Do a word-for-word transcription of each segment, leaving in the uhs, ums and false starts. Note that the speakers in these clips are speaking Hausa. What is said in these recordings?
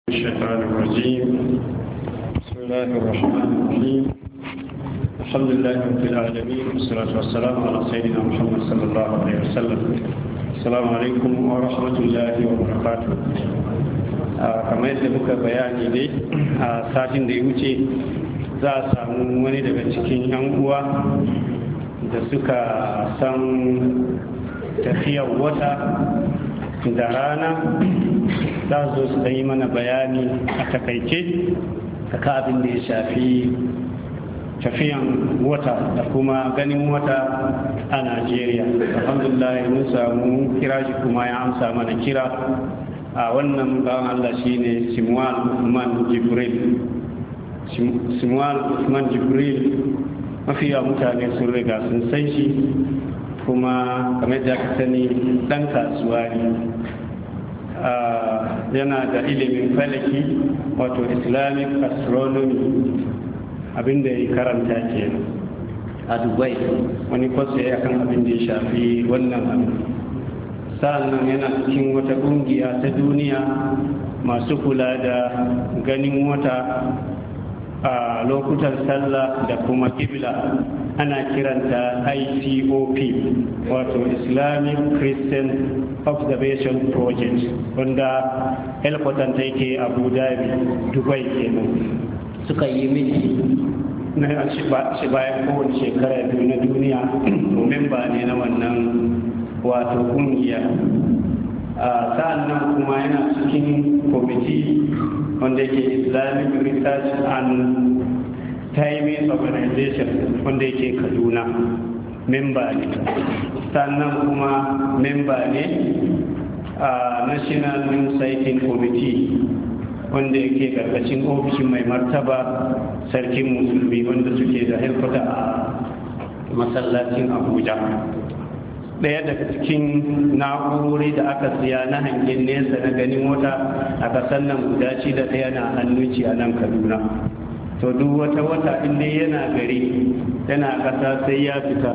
الشيطان الرجيم. بسم الله الرحمن الرحيم. الحمد لله رب العالمين والصلاة والسلام على سيدنا محمد صلى الله عليه وسلم. السلام عليكم ورحمة الله وبركاته. kamar yadda muka bayani dai a satin da ya wuce za a samu wani daga cikin yan uwa da suka san tafiyar wata da rana za su su yi mana bayani a takaice ka abin da ya shafi tafiyan wata da kuma ganin wata a Najeriya. Alhamdulillah mun samu kira shi kuma ya amsa mana kira a wannan bawan Allah shine Simwal Uthman Jibril. Simwal Uthman Jibril mafiya mutane sun riga sun san shi kuma kamar da aka sani dan kasuwa ne. Yana da ilimin falaki wato Islamic astronomy abinda ya karanta ke a Dubai, wani kwasa ya kan abin da ya shafi wannan abin. Sa'annan yana cikin wata ƙungiya ta duniya masu kula da ganin wata a lokutan sallah da kuma kibla, ana kiranta I C O P wato Islamic Christian Observation Project, wanda helkwatan ta yake Abu Dhabi, Dubai kenan. Suka yi miki na shi bayan kowace shekara biyu na duniya, memba ne na wannan wato kungiya. Sa'annan kuma yana cikin kwamiti wanda yake Islamic Research and Timing Organization wanda yake Kaduna, memba ne. Sannan kuma memba ne a National Moon Sighting Committee wanda yake karkashin ofishin mai martaba sarkin musulmi wanda suke da helkwata a masallacin Abuja. Ɗaya daga cikin na'urori da aka siya na hangen nesa na ganin wata a ƙasar nan guda shi da ɗaya na hannunci a nan Kaduna. To duk wata wata inda yana gari yana ƙasa sai ya fita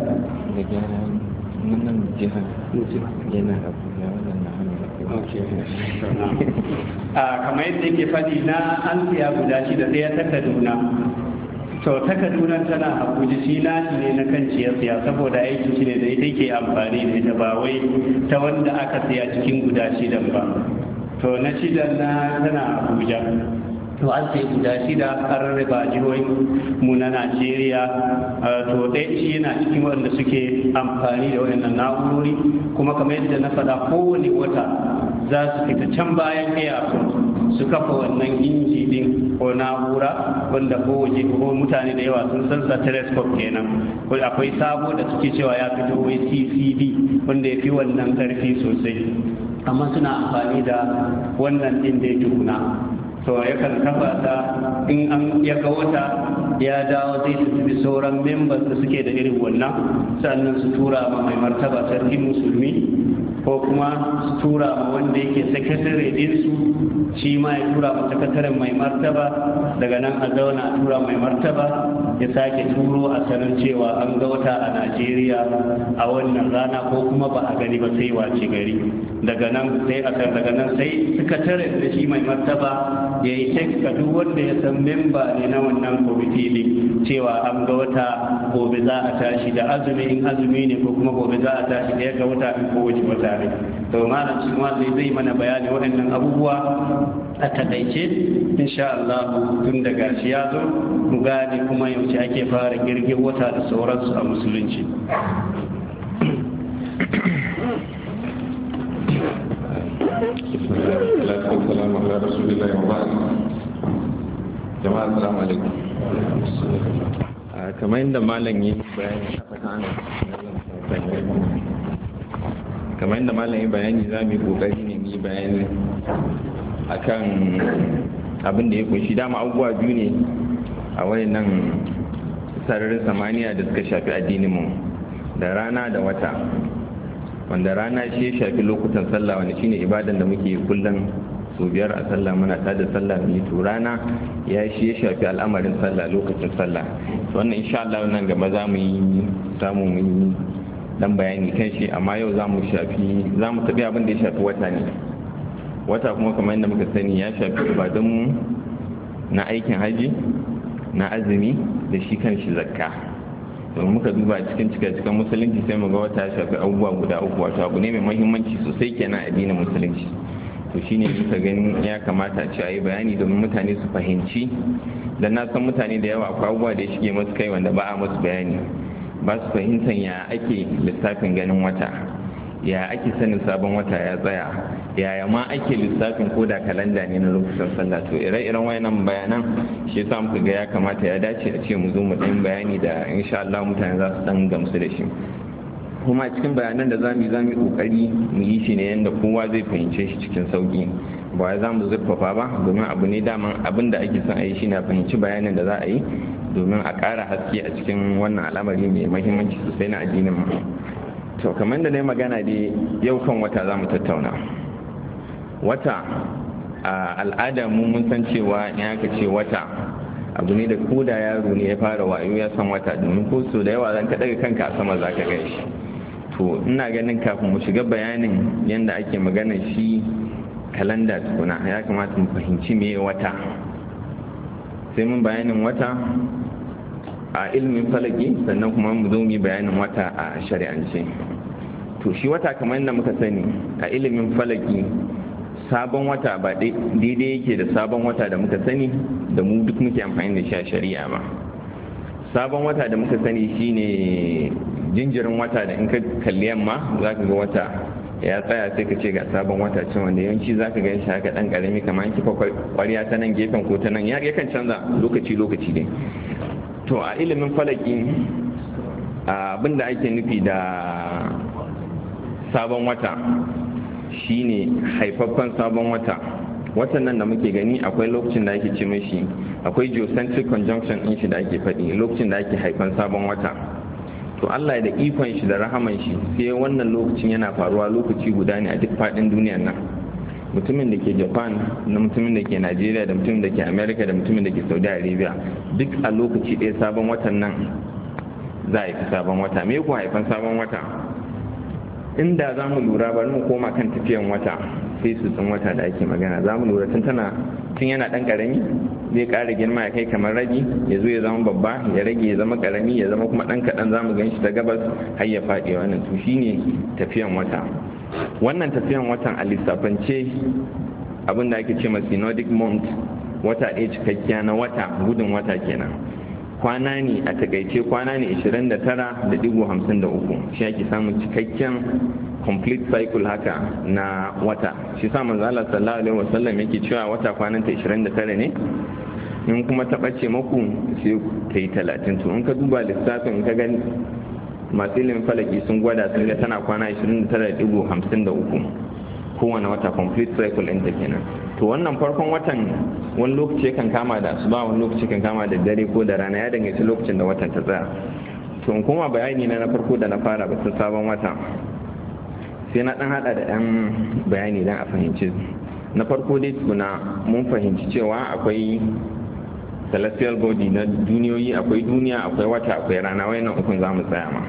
kamar yadda yake faɗi na an siya guda shi da ɗaya ta Kaduna. To ta Kaduna tana Abuja, shi nashi ne na kan siya saboda aiki shi ne da ita ke amfani da ita ba wai ta wanda aka siya cikin guda shidan ba. To na shidan na tana Abuja. To an sai guda shida an rarraba jihohin mu na Najeriya. To ɗaya shi yana cikin wanda suke amfani da wayannan na'urori, kuma kamar yadda na faɗa kowane wata za su fita can bayan airport su kafa wannan inji din ko na'ura wanda ko waje ko mutane da yawa sun san sa telescope kenan. Ko akwai sabo da suke cewa ya fito wai C C D wanda ya fi wannan karfi sosai, amma suna amfani da wannan din da ya tukuna. To yakan kafa ta in an ya ga wata ya dawo zai tafi sauran members da suke da irin wannan, sannan su tura ma mai martaba sarki musulmi ko kuma su tura ma wanda yake sakatare ɗinsu, shi ma ya tura ma sakataren mai martaba, daga nan a zauna a tura mai martaba ya sake turo a sanar cewa an ga wata a Najeriya a wannan rana ko kuma ba a gani ba sai wace gari. Daga nan sai a daga nan sai sakataren da shi mai martaba ya yi text ga duk wanda ya san memba ne na wannan kwamiti ne cewa an ga wata gobe za a tashi da azumi in azumi ne ko kuma gobe za a tashi da ya ga wata in kowace wata ne. To malam shi ma zai zai mana bayani waɗannan abubuwa a takaice insha Allah tun daga shi ya zo mu gane kuma yaushe ake fara girgin wata da sauransu a musulunci. Assalamu ala rasulillah wa ba'd. Jama'a assalamu alaikum. Kamar yadda malam yi bayani kamar yadda malam yi bayani za mu yi kokari ne mu yi bayani akan abin da ya kunshi dama abubuwa biyu ne a wayannan sararin samaniya da suka shafi addinin mu, da rana da wata. Wanda rana shi ya shafi lokutan sallah, wanda shine ibadan da muke kullum sau biyar a sallah muna tada sallah mu yi. To rana ya shi ya shafi al'amarin sallah, lokacin sallah. Wannan insha Allah nan gaba za mu yi samu mu yi dan bayani kan shi, amma yau za mu shafi za mu tafi abin da ya shafi wata ne. wata kuma kamar yadda muka sani ya shafi ibadunmu na aikin haji, na azumi da shi kan shi zakka. domin muka duba cikin cika-cikan musulunci sai mu ga wata ya shafi abubuwa guda uku, wato abu ne mai muhimmanci sosai kenan a addinin musulunci. to shine muka ganin ya kamata a ci a yi bayani domin mutane su fahimci, da na san mutane da yawa akwai abubuwa da ya shige masu kai wanda ba a masu bayani, ba su fahimtar ya ake lissafin ganin wata, ya ake sanin sabon wata ya tsaya, yaya ma ake lissafin ko da kalanda ne na lokacin sallah. to ire-iren wayannan bayanan shi yasa muka ga ya kamata ya dace a ce mu zo mu ɗan bayani da insha Allah mutane za su ɗan gamsu da shi. kuma cikin bayanan da zamu yi zamu yi kokari mu yi shi ne yanda kowa zai fahimce shi cikin sauki, ba wai zamu zurfafa ba, domin abu ne daman abin da ake son a yi shi na fahimci bayanin da za a yi domin a ƙara haske a cikin wannan al'amari mai muhimmanci sosai na addinin mu. to kamar da na yi magana dai yau kan wata za mu tattauna. wata a al'adar mu mun san cewa in aka ce wata abu ne da ko da yaro ne ya fara wayo ya san wata, domin ko so da yawa zan ka daga kanka a sama za ka gan shi. to ina ganin kafin mu shiga bayanin yadda ake magana shi kalanda tukuna ya kamata mu fahimci me wata. sai mun bayanin wata a ilimin falaki, sannan kuma mu zo mu bayanin wata a shari'ance. to shi wata kamar yadda muka sani a ilimin falaki, sabon wata ba daidai yake da sabon wata da muka sani da mu duk muke amfani da shi a shari'a ba. sabon wata da muka sani shine jinjirin wata da in ka kalli yamma za ka ga wata ya tsaya sai ka ce ga sabon wata cin, wanda yawanci za ka gan shi haka dan karami kamar kifa kwarya ta nan gefen ko ta nan, ya yakan canza lokaci lokaci ne. to a ilimin falaki abin da ake nufi da sabon wata shine haifaffen sabon wata. watan nan da muke gani akwai lokacin da ake ce mashi, akwai geocentric conjunction din shi da ake faɗi, lokacin da ake haifan sabon wata. to Allah da ikon shi da rahaman shi sai wannan lokacin yana faruwa lokaci guda ne a duk faɗin duniyar nan. mutumin da ke Japan, da mutumin da ke Najeriya, da mutumin da ke America, da mutumin da ke Saudi Arabia, duk a lokaci ɗaya sabon watan nan za a haifi sabon wata. me ku haifan sabon wata? inda za mu lura, bari mu koma kan tafiyan wata, sai su tsin wata da ake magana, za mu lura tun tana tun yana dan karami zai ƙara girma ya kai kamar rabi, ya zo ya zama babba, ya rage ya zama karami, ya zama kuma dan kaɗan, za mu gan shi ta gabas har ya faɗi. wannan to shine tafiyan wata. wannan tafiyan watan a lissafance abin da ake ce ma synodic month, wata ɗaya cikakkiya na wata, gudun wata kenan. kwana ne a takaice kwana ne ashirin da tara da digo hamsin da uku, shi ake samun cikakken complete cycle haka na wata. shi sa manzo Allah sallallahu alaihi wasallam yake cewa wata kwanan ta ashirin da tara ne, in kuma ta bace maku sai ta yi talatin. to in ka duba lissafin ka gani masu ilimin falaki sun gwada sun ga tana kwana ashirin da tara da digo hamsin da uku kowane wata, complete cycle ɗin ta kenan. to wannan farkon watan wani lokaci kan kama da asuba, wani lokaci kan kama da dare ko da rana, ya danganci lokacin da watan ta tsaya. to in koma bayani na na farko da na fara batun sabon wata, sai na dan hada da yan bayani dan a fahimci. na farko dai tukuna mun fahimci cewa akwai celestial body na duniyoyi, akwai duniya, akwai wata, akwai rana. wayannan ukun za mu tsaya ma.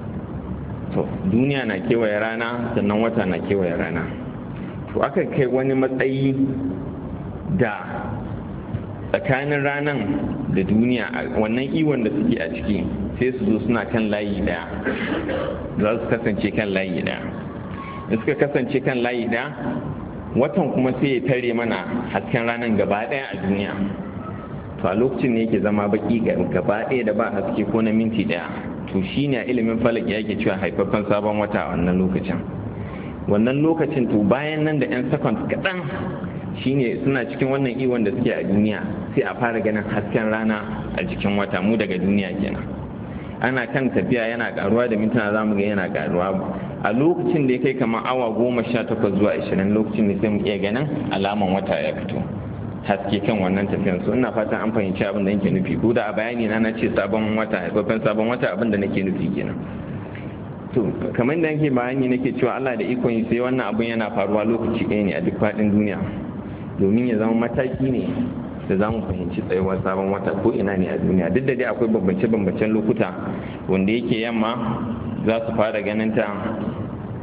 to duniya na kewaye rana, sannan wata na kewaye rana. to aka kai wani matsayi da tsakanin ranan da duniya, wannan iwon da suke a ciki sai su zo suna kan layi daya, za su kasance kan layi daya. da suka kasance kan layi daya, watan kuma sai ya tare mana hasken ranan gaba daya a duniya. to a lokacin ne yake zama baki gaba daya da ba haske ko na minti daya. to shine a ilimin falaki yake cewa haifaffen sabon wata a wannan lokacin. wannan lokacin to bayan nan da 'yan seconds kaɗan shine suna cikin wannan iwon da suke a duniya, sai a fara ganin hasken rana a jikin wata, mu daga duniya kenan. ana kan tafiya yana karuwa da mintuna, za mu ga yana karuwa. a lokacin da ya kai kamar awa goma sha takwas zuwa ashirin, lokacin da sai mu iya ganin alaman wata ya fito haske kan wannan tafiyan. so ina fatan an fahimci abin da nake nufi, ko da a bayani na na ce sabon wata, haifaffen sabon wata, abin da nake nufi kenan. to kamar da yake bayani nake cewa Allah da ikon yi sai wannan abun yana faruwa lokaci ɗaya ne a duk faɗin duniya, domin ya zama mataki ne da za mu fahimci tsayuwar sabon wata ko ina ne a duniya. duk da dai akwai bambance-bambancen lokuta, wanda yake yamma za su fara ganin ta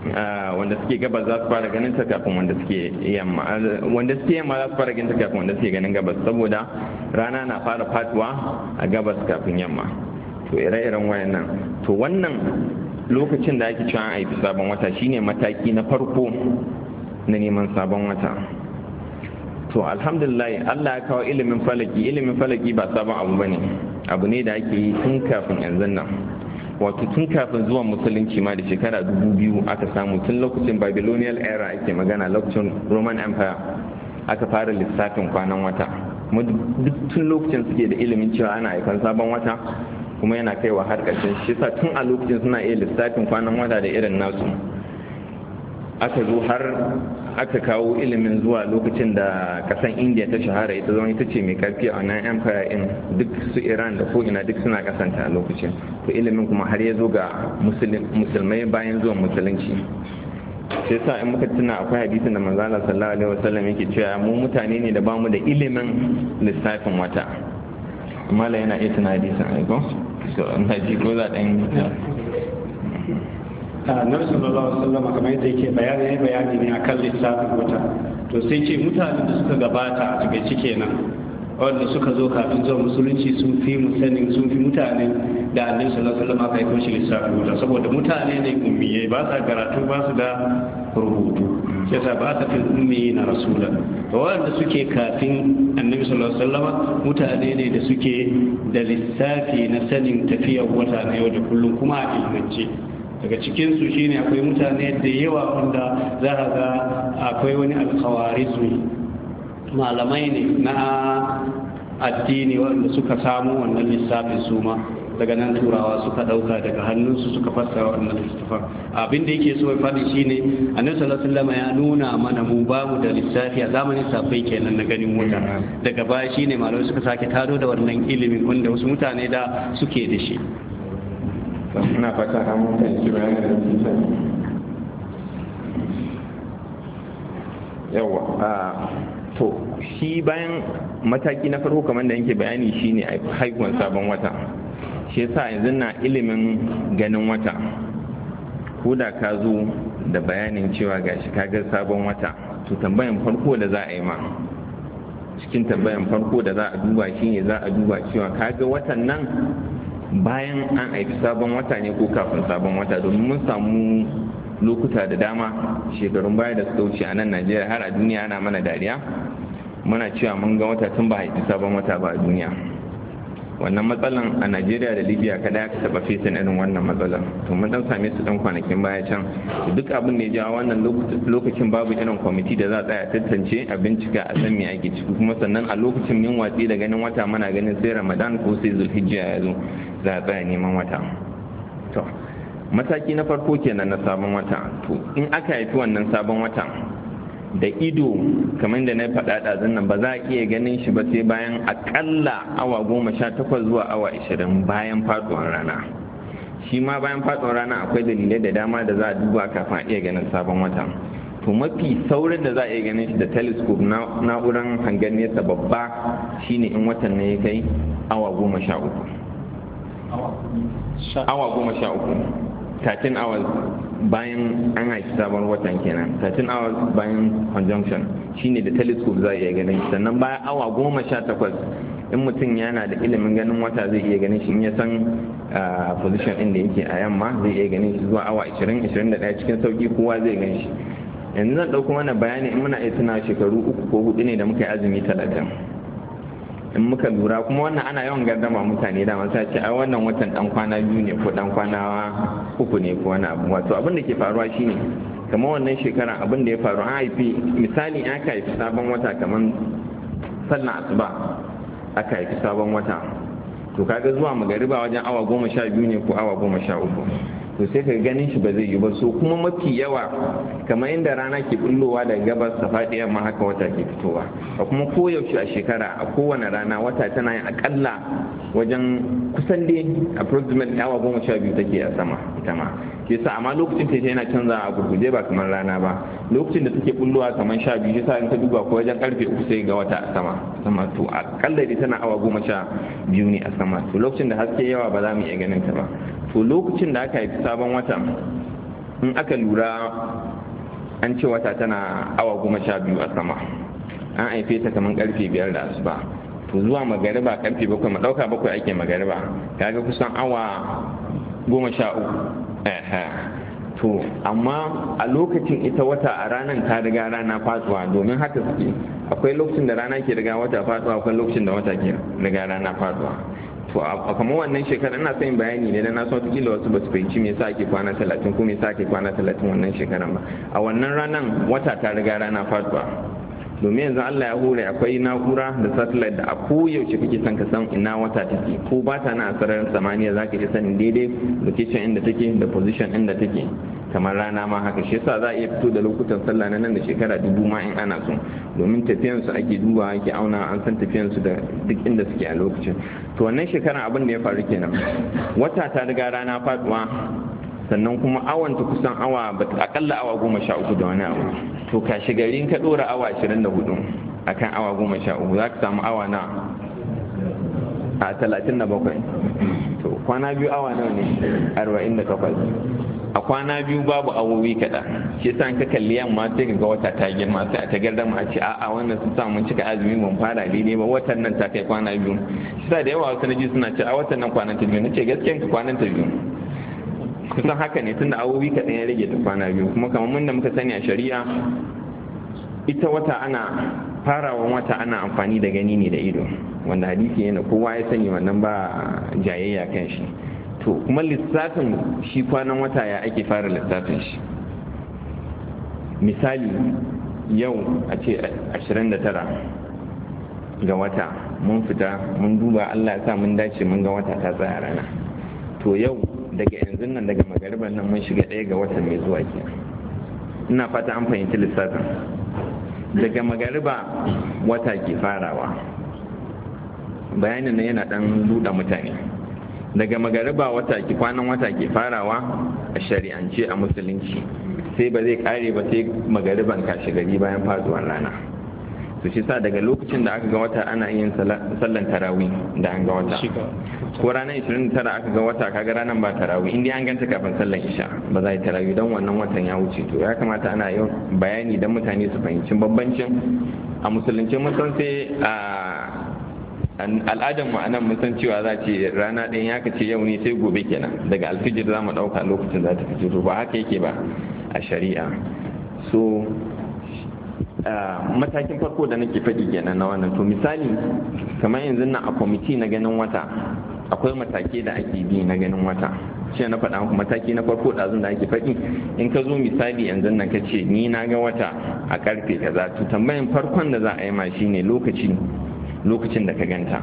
wanda suke gabas za su fara ganin ta kafin wanda suke yamma wanda suke yamma za su fara ganin ta kafin wanda suke ganin gabas, saboda rana na fara faduwa a gabas kafin yamma. To ire-iren wayannan, to wannan lokacin da ake cewa an haifi sabon wata shine mataki na farko na neman sabon wata. To alhamdulillah Allah ya kawo ilimin falaki. Ilimin falaki ba sabon abu bane, abu ne da ake yi tun kafin yanzu nan, wato tun kafin zuwan musulunci ma da shekara dubu biyu aka samu, tun lokacin Babylonian era ake magana, lokacin Roman Empire aka fara lissafin kwanan wata. Duk tun lokacin suke da ilimin cewa ana haifan sabon wata kuma yana kaiwa har ƙarshen shi, sa tun a lokacin suna iya lissafin kwanan wata da irin nasu. Aka zo har aka kawo ilimin zuwa lokacin da kasan India ta shahara, ita zama ita ce mai karfi a wannan empire in, duk su Iran da ko ina duk suna kasanta a lokacin. To ilimin kuma har ya zo ga musulmai bayan zuwan musulunci. Sai sa in muka tuna akwai hadisin da manzo Allah sallallahu alaihi wasallam yake cewa mu mutane ne da bamu da ilimin lissafin wata. Mala yana iya tuna hadisin aiko, so ina ji ko za dan Annabi sallallahu alaihi wasallam kamar yadda yake bayani bayani ne akan lissafin wata. To sai ce mutanen da suka gabata a cikin cike nan, wanda suka zo kafin zuwa musulunci sun fi mu sanin, sun fi mutane da Annabi sallallahu alaihi wasallam aka yi koshi lissafin wata, saboda mutane ne ummiyai, ba sa karatu, ba su da rubutu, sai sa ba sa fil ummi na rasulan. To wanda suke kafin Annabi sallallahu alaihi wasallam mutane ne da suke da lissafi na sanin tafiyar wata na yau da kullum kuma a ilmance. Daga cikinsu shi ne akwai mutane da yawa wanda za a ga akwai wani alkawarizmi, malamai ne na addini wanda suka samu wannan lissafin su ma daga nan turawa suka dauka daga hannunsu suka fassara wannan lissafin. Abin da yake so ya faɗi shine Annabi sallallahu alaihi wasallam ya nuna mana mu ba mu da lissafi a zamanin safai kenan na ganin wata. Daga baya shine malamai suka sake tado da wannan ilimin wanda wasu mutane da suke da shi. Ina fata an fahimci bayanin da kuka yawa. a to shi bayan mataki na farko kamar da yake bayani shine haihuwar sabon wata. Shi yasa yanzu na ilimin ganin wata, ko da ka zo da bayanin cewa gashi kaga sabon wata, to tambayan farko da za a yi ma, cikin tambayan farko da za a duba shine za a duba cewa kaga watan nan bayan an haifi sabon wata ne ko kafin sabon wata, domin mun samu lokuta da dama shekarun baya da suka wuce a nan Najeriya har a duniya ana mana dariya, muna cewa mun ga wata tun ba haifi sabon wata ba a duniya. Wannan matsalan a Najeriya da Libya kada aka taba fesin irin wannan matsalan, to mun dan same su dan kwanakin baya can. Duk abin da ya jawo wannan lokacin babu irin kwamiti da za a tsaya tantance a bincika a san me ake ciki, kuma sannan a lokacin min watsi da ganin wata muna ganin sai Ramadan ko sai Zulhijja ya zo za a tsaya neman wata. To mataki na farko kenan na sabon wata. To in aka haifi wannan sabon wata da ido kamar da na faɗa ɗazun nan ba za a iya ganin shi ba sai bayan akalla awa goma sha takwas zuwa awa ashirin bayan faɗuwar rana. Shi ma bayan faɗuwar rana akwai dalilai da dama da za a duba kafin a iya ganin sabon wata. To mafi saurin da za a iya ganin shi da telescope na'urar hangen nesa babba shine in watan ne ya kai awa goma sha uku awa goma sha uku thirteen hours bayan an haifi sabon watan kenan, thirteen hours bayan conjunction shine da telescope za a iya ganin shi. Sannan bayan awa goma sha takwas in mutum yana da ilimin ganin wata zai iya ganin shi, in ya san position inda yake a yamma zai iya ganin shi zuwa awa ashirin ashirin da ɗaya cikin sauki kowa zai gan shi. Yanzu zan ɗauko mana bayani in muna iya tuna shekaru uku ko hudu ne da muka yi azumi talatin. In muka lura kuma wannan ana yawan gardama mutane da masu ce a wannan watan dan kwana biyu ne ko dan kwana uku ne ko wani abu. Wato abin da ke faruwa shine kamar wannan shekara abin da ya faru an haifi misali an aka haifi sabon wata kamar sallan asuba aka haifi sabon wata, to kaga zuwa magariba wajen awa goma sha biyu ne ko awa goma sha uku, to sai ka ganin shi ba zai yi ba. So kuma mafi yawa kamar inda rana ke bullowa daga gabas ta faɗi yamma haka wata ke fitowa. A kuma koyaushe a shekara a kowane rana wata tana yin akalla wajen kusan dai approximate awa goma sha biyu take a sama ita ma. Ke sa amma lokacin ta yana canza a gurguje ba kamar rana ba. Lokacin da take bullowa kamar sha biyu yasa in ka duba ko wajen karfe uku sai ga wata a sama sama to akalla dai tana awa goma sha biyu ne a sama. To lokacin da haske yawa ba za mu iya ganin ta ba. To lokacin da aka haifi sabon wata in aka lura an ce wata tana awa goma sha biyu a sama, an haife ta kamar karfe biyar da asuba, to zuwa magariba karfe bakwai ma dauka bakwai ake magariba, kaga kusan awa goma sha uku. To amma a lokacin ita wata a ranar ta riga rana faduwa, domin haka suke, akwai lokacin da rana ke riga wata faduwa, akwai lokacin da wata ke riga rana faduwa. To a kamar wannan shekarar ina son bayani ne da na so kila wasu ba su fahimci me yasa ake kwana talatin ko me yasa ake kwana talatin wannan shekarar ba. A wannan ranar wata ta riga rana faduwa, domin yanzu Allah ya hore akwai na'ura da satellite da a koyaushe kake son ka san ina wata take, ko ba ta na a sararin samaniya za ka iya sanin daidai location inda take da position inda take, kamar rana ma haka. Shi yasa za a iya fito da lokutan sallah na nan da shekara dubu ma in ana so, domin tafiyan su ake duba ake auna, an san tafiyan su da duk inda suke a lokacin. To wannan shekaran abin da ya faru kenan, wata ta riga rana faduwa, sannan kuma awanta kusan awa akalla awa goma sha uku da wani abu. To kashi garin ka dora awa ashirin da hudu akan awa goma sha uku za ka samu awa na a talatin da bakwai. To kwana biyu awa nawa ne? Arba'in da takwas. A kwana biyu babu awowi kaɗan, shi yasa ka kalli yamma sai ka ga wata ta girma, sai a ta gardama a ce a'a wannan sun samu cika azumi ban fara daidai ba, watan nan ta kai kwana biyu. Shi da yawa wasu naji suna ce a watan nan kwanan ta biyu, nace gaskiyan ka kwanan ta biyu. Kusan haka ne, tunda awowi kaɗan ya rage ta kwana biyu. Kuma kamar mun da muka sani a shari'a, ita wata ana farawan wata ana amfani da gani ne da ido, wanda hadisi yana kowa ya sani, wannan ba jayayya kan shi. To kuma lissafin shi kwanan wata ya ake fara lissafin shi. Misali yau a ce ashirin da tara ga wata mun fita mun duba, Allah ya sa mun dace mun ga wata ta tsaya rana. To yau daga yanzu nan daga magariban nan mun shiga ɗaya ga watan mai zuwa ke. Ina fata an fahimci lissafin. Daga magariba wata ke farawa, bayanin nan yana ɗan buɗe mutane. Daga magariba wata ke kwanan wata ke farawa a shari'ance a musulunci, sai ba zai kare ba sai magariban kashe gari bayan faduwar rana. To shi sa daga lokacin da aka ga wata ana yin sallan tarawih da an ga wata, ko ranar ishirin da tara aka ga wata kaga ranar ba tarawih, inda an ganta kafin sallan isha ba za a yi tarawih don wannan watan ya wuce. To ya kamata ana yin bayani don mutane su fahimci bambancin. A musulunci mun san sai a al'adar mu anan mun san cewa za ce rana ɗin ya kace yau ne sai gobe kenan, daga alfijir za mu ɗauka lokacin za ta fito. Ba haka yake ba a shari'a. So matakin farko da nake faɗi kenan na wannan. To misali kamar yanzu na a kwamiti na ganin wata, akwai matake da ake bi na ganin wata. Shi na faɗa muku mataki na farko ɗazun da ake faɗi. In ka zo misali yanzu nan ka ce ni na ga wata a karfe kaza, to tambayan farkon da za a yi ma shine lokaci lokacin da ka ganta.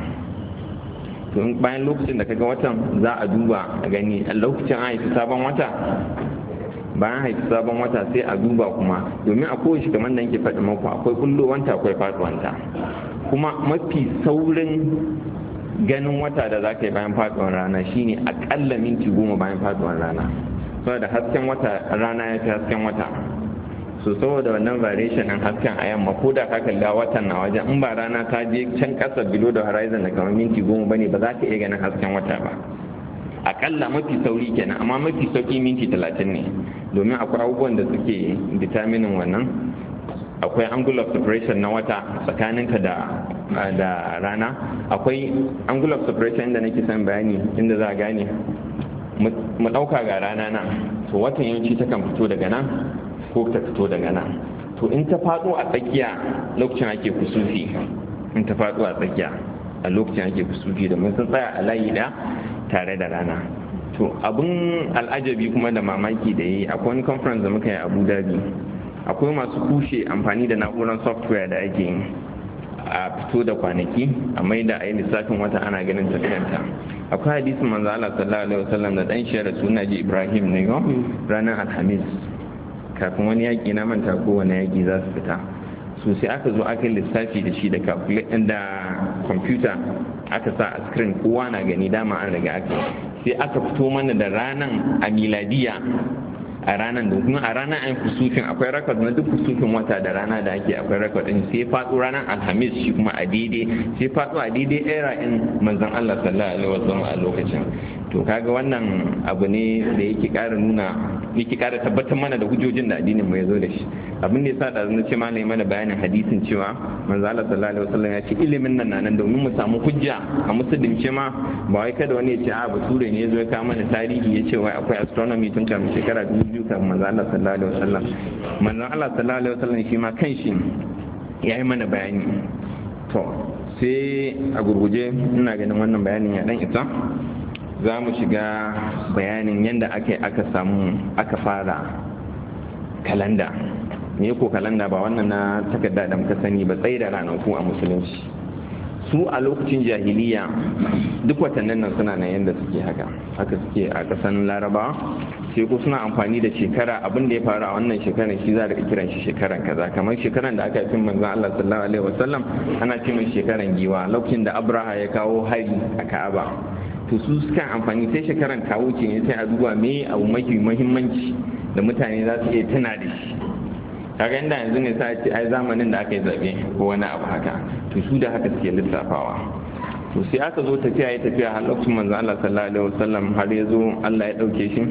To bayan lokacin da ka ga watan za a duba a gani a lokacin an haifi sabon wata, bayan haifi sabon wata sai a duba kuma, domin a kowace kamar da yake faɗi maku akwai kullowanta akwai faɗuwanta. Kuma mafi saurin ganin wata da za ka yi bayan faɗuwar rana shine aƙalla minti goma bayan faɗuwar rana, saboda hasken wata rana ya fi hasken wata. So saboda wannan variation ɗin hasken a yamma, ko da ka kalla watan na wajen, in ba rana ta je can ƙasa below the horizon da kamar minti goma bane ba za ka iya ganin hasken wata ba. Akalla mafi sauri kenan, amma mafi sauki minti talatin ne, domin akwai abubuwan da suke determining wannan. Akwai angle of separation na wata tsakaninka da da rana. Akwai angle of separation inda nake son bayani, inda za a gane mu ɗauka ga rana nan, to watan yawanci takan fito daga nan ko ta fito daga nan. To in ta faɗo a tsakiya lokacin ake kusufi, in ta faɗo a tsakiya a lokacin ake kusufi, da mun sun tsaya a layi ɗaya tare da rana. To abin al'ajabi kuma da mamaki da yi, akwai wani conference da muka yi a Abu Dhabi, akwai masu kushe amfani da na'urar software da ake yi a fito da kwanaki a maida a yi lissafin wata ana ganin tafiyanta. Akwai hadisin manzo Allah sallallahu alaihi wasallam da dan shi da suna ji Ibrahim ne go ranar Alhamis, kafin wani yaki na manta ko wani yaki za su fita. So sai aka zo aka yi lissafi da shi da calculator da computer, aka sa a screen kowa na gani, dama an riga aka sai aka fito mana da ranan a miladiya a ranar da kuma a ranar an kusufin akwai record na duk kusufin wata da rana da ake akwai record din, sai faɗo ranar Alhamis shi kuma a daidai sai faɗo a daidai era in manzon Allah sallallahu alaihi wasallam a lokacin. To kaga wannan abu ne da yake ƙara nuna yake kara tabbatar mana da hujjojin da addinin mu ya zo da shi. Abin da yasa da zan ce malai mana bayanin hadisin cewa manzo Allah sallallahu alaihi wasallam ya ce ilimin nan nan domin mu samu hujja a musulunci ma, ba wai kada wani ya ce a bature ne ya zo ya kawo mana tarihi ya ce wai akwai astronomy tun kafin shekara dubu biyu kafin manzo Allah sallallahu alaihi wasallam. Manzo Allah sallallahu alaihi wasallam shi ma kanshi ya yi mana bayani. To sai a gurguje ina ganin wannan bayanin ya dan isa, za mu shiga bayanin yadda ake aka samu aka fara kalanda. Me ko kalanda ba wannan na takarda da muka sani ba, tsaye da ranaku a musulunci. Su a lokacin jahiliya duk watannin nan suna nan yadda suke haka haka suke a kasan Larabawa, sai ko suna amfani da shekara, abin da ya faru a wannan shekarar shi za a kiran shi shekaran kaza. Kamar shekaran da aka yi manzon Allah sallallahu alaihi wasallam ana ce mai shekaran giwa, lokacin da Abraha ya kawo hari a Ka'aba. To su sukan amfani sai shekaran ta wuce ne sai a duba me abu mafi muhimmanci da mutane za su iya tuna da shi. Kaga inda yanzu ne sai ce ai zamanin da aka yi zabe ko wani abu haka, to su da haka suke lissafawa. To sai aka zo tafiya ya tafiya har lokacin manzon Allah sallallahu alaihi wasallam har ya zo Allah ya dauke shi.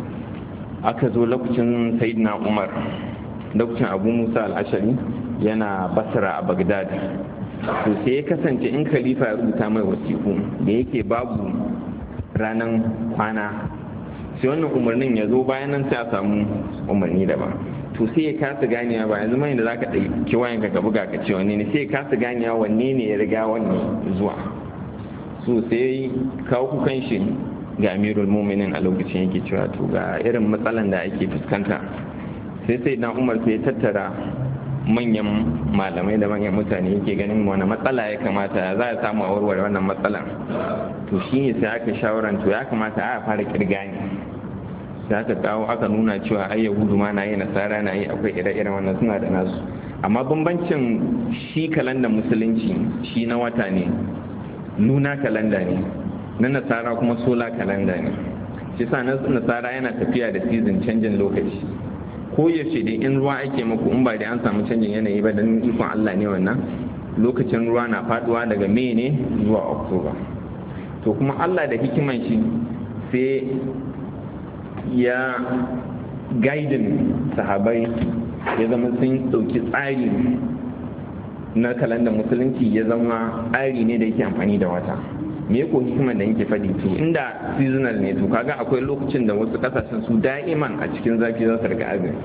Aka zo lokacin Sayyidina Umar, lokacin Abu Musa al-Ashari yana Basra a Baghdad. To sai ya kasance in khalifa ya rubuta mai wasiku da yake babu ranan kwana, sai wannan umarnin ya zo bayan nan sai a samu umarni daban. To sai ya kasa ganewa ba yanzu mai da zaka ɗauki wayan ka buga ka ce wanne ne, sai ya kasa ganewa wanne ne ya riga wanne zuwa. So sai kawo kukan shi ga Amirul Mu'minin a lokacin yake cewa to ga irin matsalan da ake fuskanta. Sai sai na Umar sai ya tattara manyan malamai da manyan mutane yake ganin wani matsala ya kamata za a samu a warware wannan matsalan. To shi ne sai aka shawaran to ya kamata a fara kirga ne. Sai aka kawo aka nuna cewa ai Yahudu ma na yi, Nasara na yi, akwai ire-iren wannan suna da nasu. Amma bambancin shi kalandar musulunci shi na wata ne, luna kalanda ne, na Nasara kuma sola kalanda ne. Shi sa Nasara yana tafiya da season, canjin lokaci. Ko yaushe dai in ruwa ake muku in ba da an samu canjin yanayi ba, dan ikon Allah ne wannan, lokacin ruwa na faduwa daga Mai ne zuwa Oktoba. To kuma Allah da hikiman shi sai ya gaidin sahabai ya zama sun dauki tsari na kalandar musulunci, ya zama tsari ne da yake amfani da wata. Me ko hikimar da yake faɗi to inda seasonal ne, to kaga akwai lokacin da wasu kasashen su da'iman a cikin zafi za su riga azumi.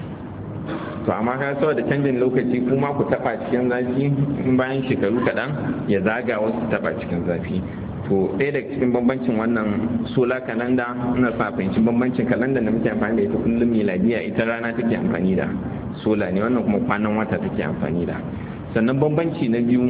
To amma ka saboda canjin lokaci kuma ku taba cikin zafi, in bayan shekaru kaɗan ya zaga wasu taba cikin zafi. To ɗaya daga cikin bambancin wannan solar kalanda, ina sa fahimci bambancin kalanda da muke amfani da ita kullum miladiya, ita rana take amfani da solar ne, wannan kuma kwanan wata take amfani da. Sannan bambanci na biyu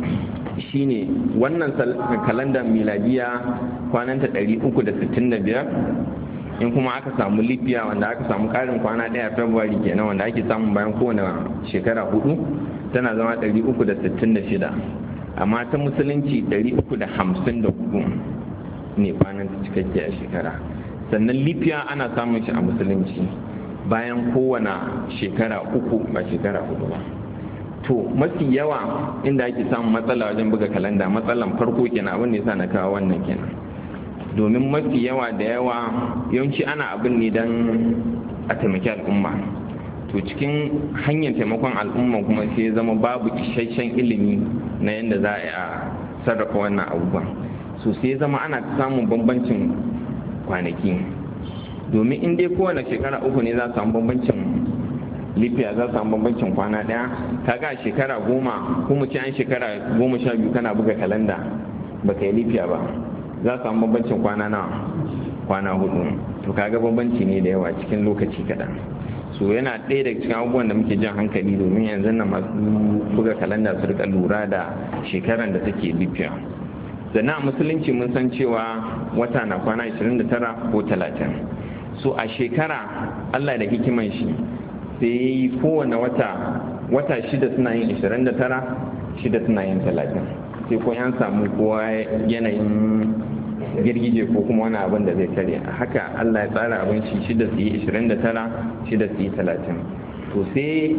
shine wannan kalandar miladiya kwananta ɗari uku da sittin da biyar, in kuma aka samu libya wanda aka samu karin kwana ɗaya February kenan wanda ake samun bayan kowane shekara hudu, tana zama ɗari uku da sittin da shida. Amma ta musulunci ɗari uku da hamsin da hudu ne kwanan cikakke a shekara. Sannan libya ana samun shi a musulunci bayan kowane shekara uku ba shekara hudu ba. To mafi yawa inda ake samun matsala wajen buga kalanda, matsalan farko kenan abin da yasa na kawo wannan kenan, domin mafi yawa da yawa yawanci ana abin ne don a taimaki al'umma. To cikin hanyar taimakon al'umma kuma sai ya zama babu isasshen ilimi na yadda za a sarrafa wannan abubuwan. So sai ya zama ana samun bambancin kwanaki, domin in dai kowane shekara uku ne za a samu bambancin libya, za su samu bambancin kwana daya. Kaga shekara goma ko mu ci an shekara goma sha biyu kana buga kalanda ba ka yi libya ba, za su samu bambancin kwana na kwana hudu. To kaga bambanci ne da yawa cikin lokaci kaɗan. So yana ɗaya daga cikin abubuwan da muke jan hankali, domin yanzu na masu buga kalanda su rika lura da shekaran da take libya. Sannan a musulunci mun san cewa wata na kwana ashirin da tara ko talatin. So a shekara Allah da hikiman shi sai kowane wata wata shida suna yin ashirin da tara, shida suna yin talatin. Sai ko yan samu kowa yanayin girgije ko kuma wani abin da zai tare, haka Allah ya tsara abin shi, shida su yi ashirin da tara, shida su yi talatin. To sai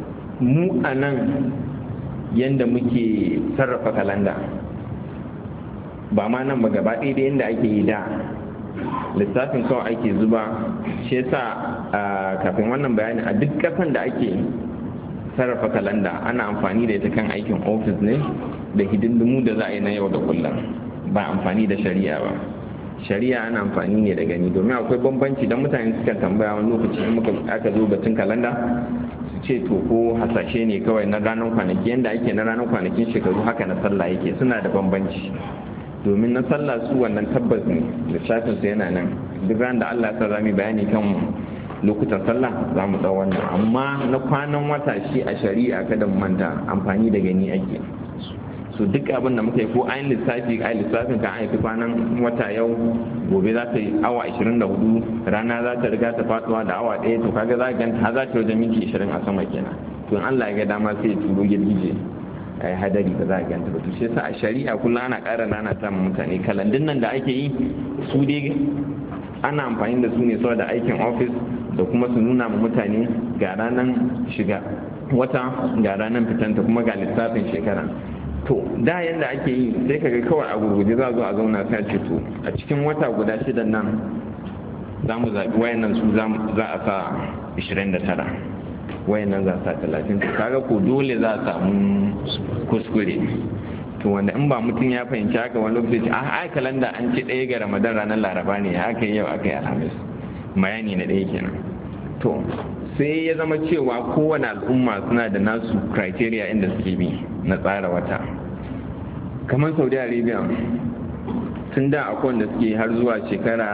mu a nan yanda muke sarrafa kalanda, ba ma nan ba gaba ɗaya da yanda ake yi da, lissafin kawai ake zuba. Shi yasa kafin wannan bayani a duk kasan da ake sarrafa kalanda ana amfani da ita kan aikin ofis ne da hidindimu da za a yi na yau da kullum, ba amfani da shari'a ba. Shari'a ana amfani ne da gani, domin akwai bambanci don mutane suka tambaya wani lokaci in muka aka zo batun kalanda su ce to ko hasashe ne kawai na ranar kwanaki, yadda ake na ranar kwanakin shekaru haka na sallah yake, suna da bambanci. Domin na sallah su wannan tabbas ne, lissafin su yana nan, duk ran da Allah ya sa za mu bayani kan lokutan sallah za mu ɗau wannan. Amma na kwanan wata shi a shari'a kada mu manta amfani da gani ake. So duk abin da muka yi ko ayin lissafi ayin lissafin ka aiki kwanan wata yau, gobe za ta yi awa ashirin da hudu, rana za ta riga ta faduwa da awa ɗaya, to kaga za ka ganta har za ta wajen minti ashirin a sama kenan. To in Allah ya ga dama sai ya turo girgije a yi hadari ba za a ganta ba. To shi yasa a shari'a kullum ana ƙara nana samun mutane kalandun nan da ake yi su dai ana amfani da su ne saboda aikin ofis da kuma su nuna ma mutane ga ranar shiga wata ga ranar fitanta kuma ga lissafin shekara. To da yanda ake yi sai kaga kawai a gurguje za zo a zauna sai ce to a cikin wata guda shidan nan za mu zaɓi wayannan su za a sa ashirin da tara, wayannan za a sa talatin. To kaga ko dole za a samu kuskure. To wanda in ba mutum ya fahimci haka wani lokaci a ai kalanda an ce ɗaya ga Ramadan ranar Laraba ne, haka yau aka yi Alhamis, bayani na ɗaya kenan. To sai ya zama cewa kowane al'umma suna da nasu criteria inda suke bi na tsara wata. Kamar Saudi Arabia tun da akwai wanda suke har zuwa shekara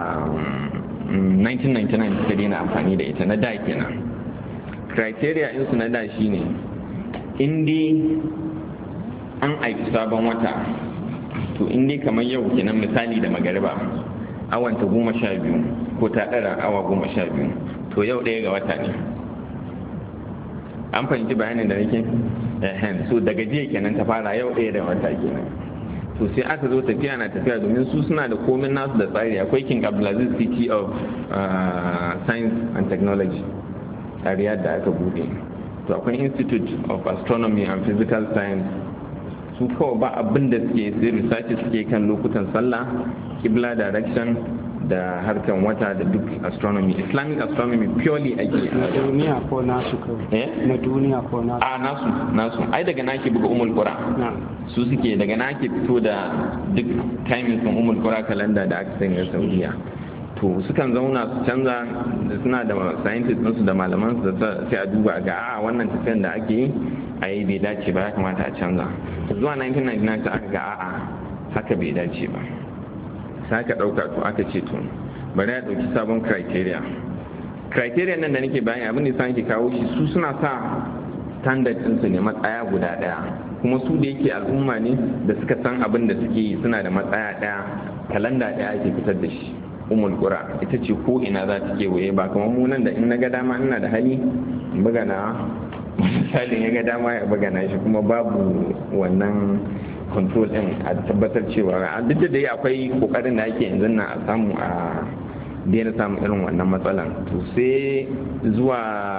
nineteen ninety-nine suka daina amfani da ita, na da kenan. Criteria insu na da shine indi an aiki sabon wata, to indi kamar yau kenan misali da magariba awanta goma sha biyu ko ta ɗara awa goma sha biyu, to yau ɗaya ga wata ne. An fahimci bayanin da nake? Ehen, so daga jiya kenan ta fara, yau ɗaya da wata kenan. To sai aka zo tafiya na tafiya, domin su suna da komin nasu da tsari. Akwai King Abdulaziz City of uh, Science and Technology a Riyadh da aka bude. To akwai Institute of Astronomy and Physical Science. Su kawai ba abin da suke sai research suke kan lokutan sallah, kibla direction, da harkan wata da duk astronomy. Islamic astronomy purely ake na duniya ko nasu kawai? Eh? Na duniya ko nasu? A nasu, nasu. Ai daga nake buga Umul Qura. Su suke daga nake fito da duk timing sun Umul Qura kalanda da aka sanya Saudiya. To sukan zauna su canza, suna da scientists ɗinsu da malaman su sai a duba ga a wannan tafiyan da ake yi a yi bai dace ba, ya kamata a canza. Zuwa nineteen ninety-nine ta aka ga a'a haka bai dace ba. Sai aka ɗauka to aka ce to bari a ɗauki sabon criteria. Criteria nan da nake bayani abin da sa nake kawo shi, su suna sa standard ɗinsu ne, matsaya guda ɗaya. Kuma su da yake al'umma ne da suka san abin da suke yi, suna da matsaya ɗaya, kalanda ɗaya ake fitar da shi. Umul Qura ita ce ko ina za ta kewaye, ba kamar mu nan da in na ga dama ina da hali buga na misalin ya ga dama ya buga na shi, kuma babu wannan control din a tabbatar cewa a duk da dai akwai kokarin da ake yanzu na a samu a daina samun irin wannan matsalan. To sai zuwa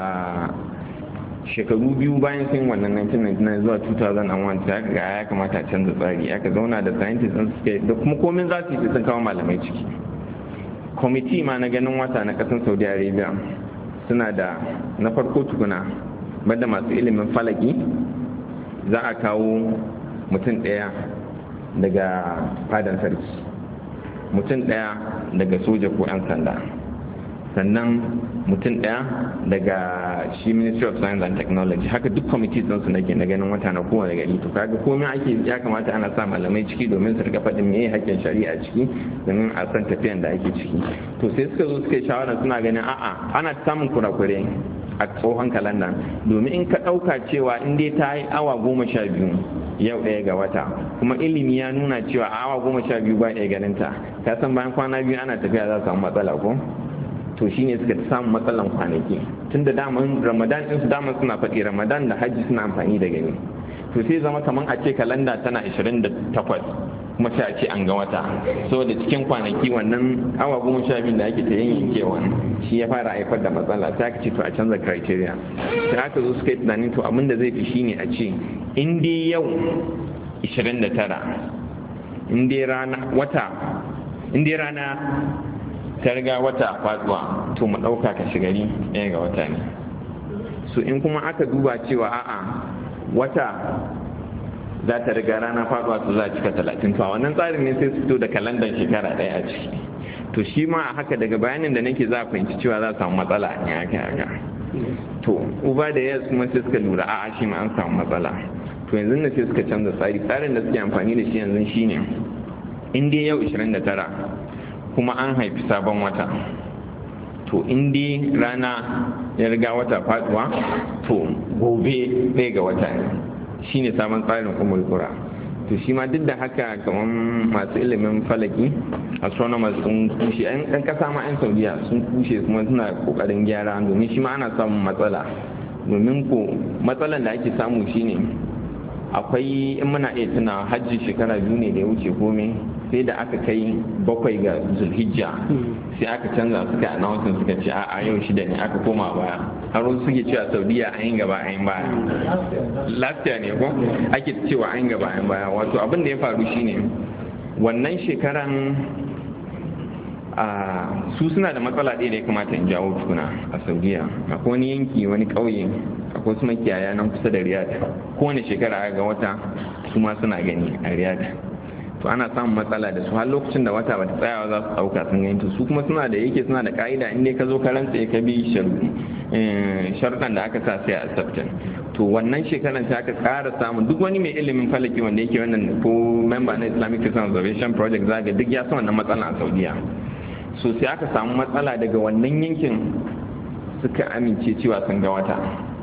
shekaru biyu bayan sun wannan nineteen ninety-nine zuwa two thousand one sai aka ga ya kamata a canza tsari. Aka zauna da scientists din suke da kuma komin za su yi sun kawo malamai ciki. Kwamiti ma na ganin wata na kasan Saudi Arabia suna da na farko tukuna banda masu ilimin falaki za a kawo mutum ɗaya daga fadan sarki, mutum ɗaya daga soja ko 'yan sanda, sannan mutum ɗaya daga shi Ministry of Science and Technology. Haka duk kwamiti sun su nake na ganin wata na kowane gari. To kaga komai ake ya kamata ana sa malamai ciki domin su rika faɗin meye hakkin shari'a ciki domin a san tafiyan da ake ciki. To sai suka zo suka yi shawara suna ganin a'a ana samun kurakure a tsohon kalanda, domin in ka ɗauka cewa in dai ta yi awa goma sha biyu yau ɗaya ga wata, kuma ilimi ya nuna cewa a awa goma sha biyu ba ɗaya ganinta, ka san bayan kwana biyu ana tafiya za su samu matsala ko? To shine suka samu matsalan kwanaki, tun da daman Ramadan ɗin su daman suna faɗi Ramadan da hajji suna amfani da gani. To sai zama kamar a ce kalanda tana ashirin da takwas kuma sai a ce an ga wata, saboda cikin kwanaki wannan awa goma sha biyu da ake ta yin yankewa shi ya fara haifar da matsala. Sai aka ce to a canza criteria. Sai aka zo suka yi tunanin to abin da zai fi shine a ce in dai yau ashirin da tara, in dai rana wata, in dai rana ta riga wata faduwa to mu ɗauka ka shigari ɗaya ga wata ne. So in kuma aka duba cewa a'a wata za ta riga rana faduwa to za a cika talatin, to a wannan tsarin ne sai su fito da kalandar shekara ɗaya a ciki. To shi ma a haka daga bayanin da nake za a fahimci cewa za a samu matsala ne haka haka. To uba da yas kuma sai suka lura a'a shi ma an samu matsala. To yanzu ne sai suka canza tsari, tsarin da suke amfani da shi yanzu shine in dai yau ishirin da tara kuma an haifi sabon wata, to in dai rana ya riga wata faduwa to gobe ɗaya ga wata ne, shine sabon tsarin umul qura. To shi ma duk da haka kamar masu ilimin falaki astronomers sun kushe, yan kasa ma yan saudiya sun kushe kuma suna kokarin gyara, domin shi ma ana samun matsala. Domin ko matsalan da ake samu shine akwai, in muna iya tuna hajji shekara biyu ne da ya wuce komai, sai da aka kai bakwai ga zulhijja sai aka canza suka announcing suka ce a yau shida ne, aka koma baya. har wasu suke cewa saudiya an yi gaba an yi baya, lafiya ne ko ake cewa an yi gaba an yi baya. Wato abin da ya faru shine wannan shekaran su suna da matsala ɗaya da ya kamata in jawo tukuna a saudiya. Akwai wani yanki wani ƙauye, akwai su makiyaya nan kusa da riyadh, kowane shekara ga wata su ma suna gani a riyadh. To ana samun matsala da su har lokacin da wata bata tsayawa za su ɗauka sun gani. To su kuma suna da yake suna da ka'ida, inda ka zo karanta ka bi sharuɗan da aka sa sai a accepted. To wannan shekaran ta aka ƙara samun duk wani mai ilimin falaki wanda yake wannan ko member na Islamic Christian Observation Project zaga duk ya san wannan matsala a Saudiya. So sai aka samu matsala daga wannan yankin suka amince cewa sun ga wata.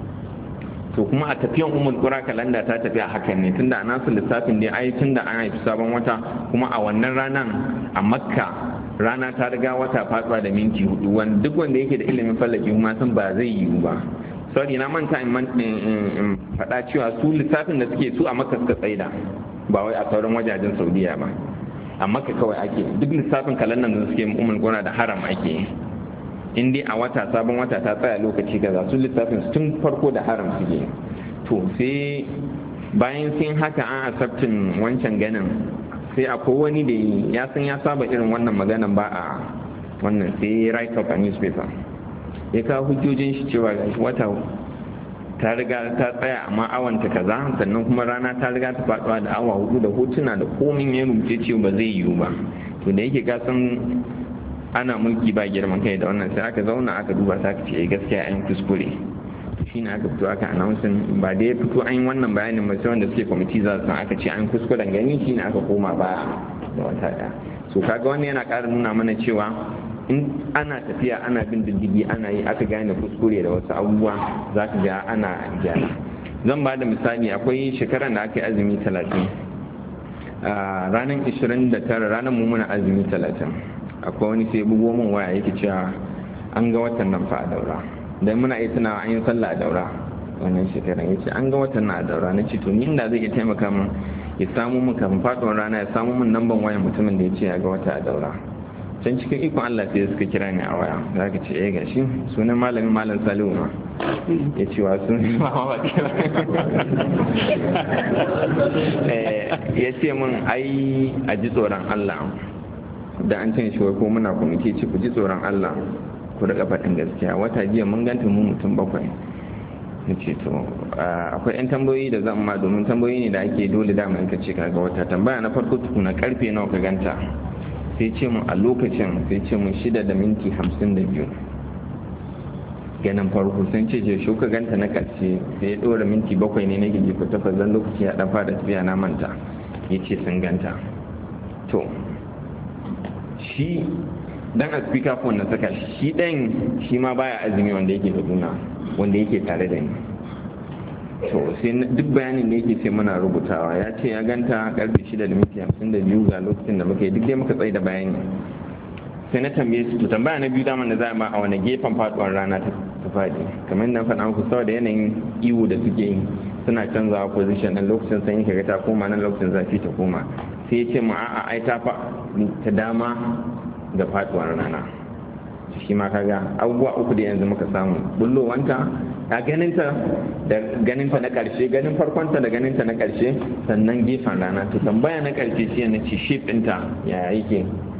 To kuma a tafiyan umul qura kalanda ta tafi a hakan ne, tunda a nasu lissafin dai ai tunda an haifi sabon wata kuma a wannan ranan a Makka rana ta riga wata faduwa da minti hudu, wanda duk wanda yake da ilimin falaki kuma san ba zai yiwu ba. Sorry na manta in faɗa cewa su lissafin da suke su a Makka suka tsaida, ba wai a sauran wajajen Saudiya ba, a Makka kawai ake duk lissafin kalandan da suke umul qura da haram ake. In dai a wata sabon wata ta tsaya lokaci gaza su lissafin tun farko da haram suke. To sai bayan sun haka an asabtin wancan ganin, sai akwai wani da ya san ya saba irin wannan maganan ba a wannan, sai write up a newspaper ya kawo hujjojin shi cewa wata ta riga ta tsaya amma awanta kaza, sannan kuma rana ta riga ta faduwa da awa hudu da hotuna da komin ya rubuce cewa ba zai yiwu ba. To da yake kasan ana mulki ba girman kai da wannan, sai aka zauna aka duba ta ce gaskiya an kuskure. Shi ne aka fito aka announcing, ba da ya fito an yi wannan bayanin ba sai wanda suke kwamiti za su san aka ce an kuskuren gani, shi ne aka koma baya da wata ɗaya. So kaga wannan yana ƙara nuna mana cewa in ana tafiya ana bin diddigi ana yi aka gane kuskure da wasu abubuwa za ka ga ana gyara. Zan ba da misali, akwai shekaran da aka yi azumi talatin, ranar ishirin da tara ranar mummuna azumi talatin, akwai wani sai bugo min waya yake cewa an ga watan nan fa a daura, dan muna iya tunawa an yi sallah a daura wannan shekaran. Yace an ga watan nan a daura. Na ce to ni inda zai iya taimaka min ya samu min kafin faɗuwar rana ya samu min namban wayan mutumin da ya ce ya ga wata a daura. Can cikin ikon Allah sai suka kira ni a waya, za ka ce eh gashi sunan malamin malam Salihu ma ya ce wa sunan mama ba kira ya ce min ai a ji tsoron Allah da an cin shi ko muna kwamiti ce ku ji tsoron Allah ku daga faɗin gaskiya. Wata jiya mun ganta mu mutum bakwai. Na ce to akwai yan tambayoyi da zan ma, domin tambayoyi ne da ake dole da mai kace kaga wata. Tambaya na farko tukuna karfe nawa ka ganta? Sai ce mun a lokacin sai ce mun shida da minti hamsin da biyu ganin farko. Sun ce je shuka ganta na karshe sai ya ɗora minti bakwai ne na gigi ko takwas, zan lokaci ya ɗan fara tafiya na manta. Ya ce sun ganta. To shi dan a speaker phone na saka shi dan shi ma baya azumi wanda yake Kaduna, wanda yake tare da ni. To sai duk bayanin da yake sai muna rubutawa, ya ce ya ganta karfe shida da minti hamsin da biyu ga lokacin da muka yi duk dai muka tsaye da bayani. Sai na tambaye su to tambaya na biyu daman da za a ba a wani gefen faduwar rana ta faɗi, kamar yadda faɗa muku saboda yanayin iwo da suke yi suna canzawa position nan, lokacin sanyi kaga ta koma nan, lokacin zafi ta koma. Sai ya ce mu a'a ai ta ta dama ga faduwar rana. Shi ma kaga abubuwa uku da yanzu muka samu, bullowanta a ganinta da ganinta na karshe, ganin farkonta da ganinta na karshe, sannan gefen rana. To tambaya na karshe shi ne ci shape ɗinta ya yake.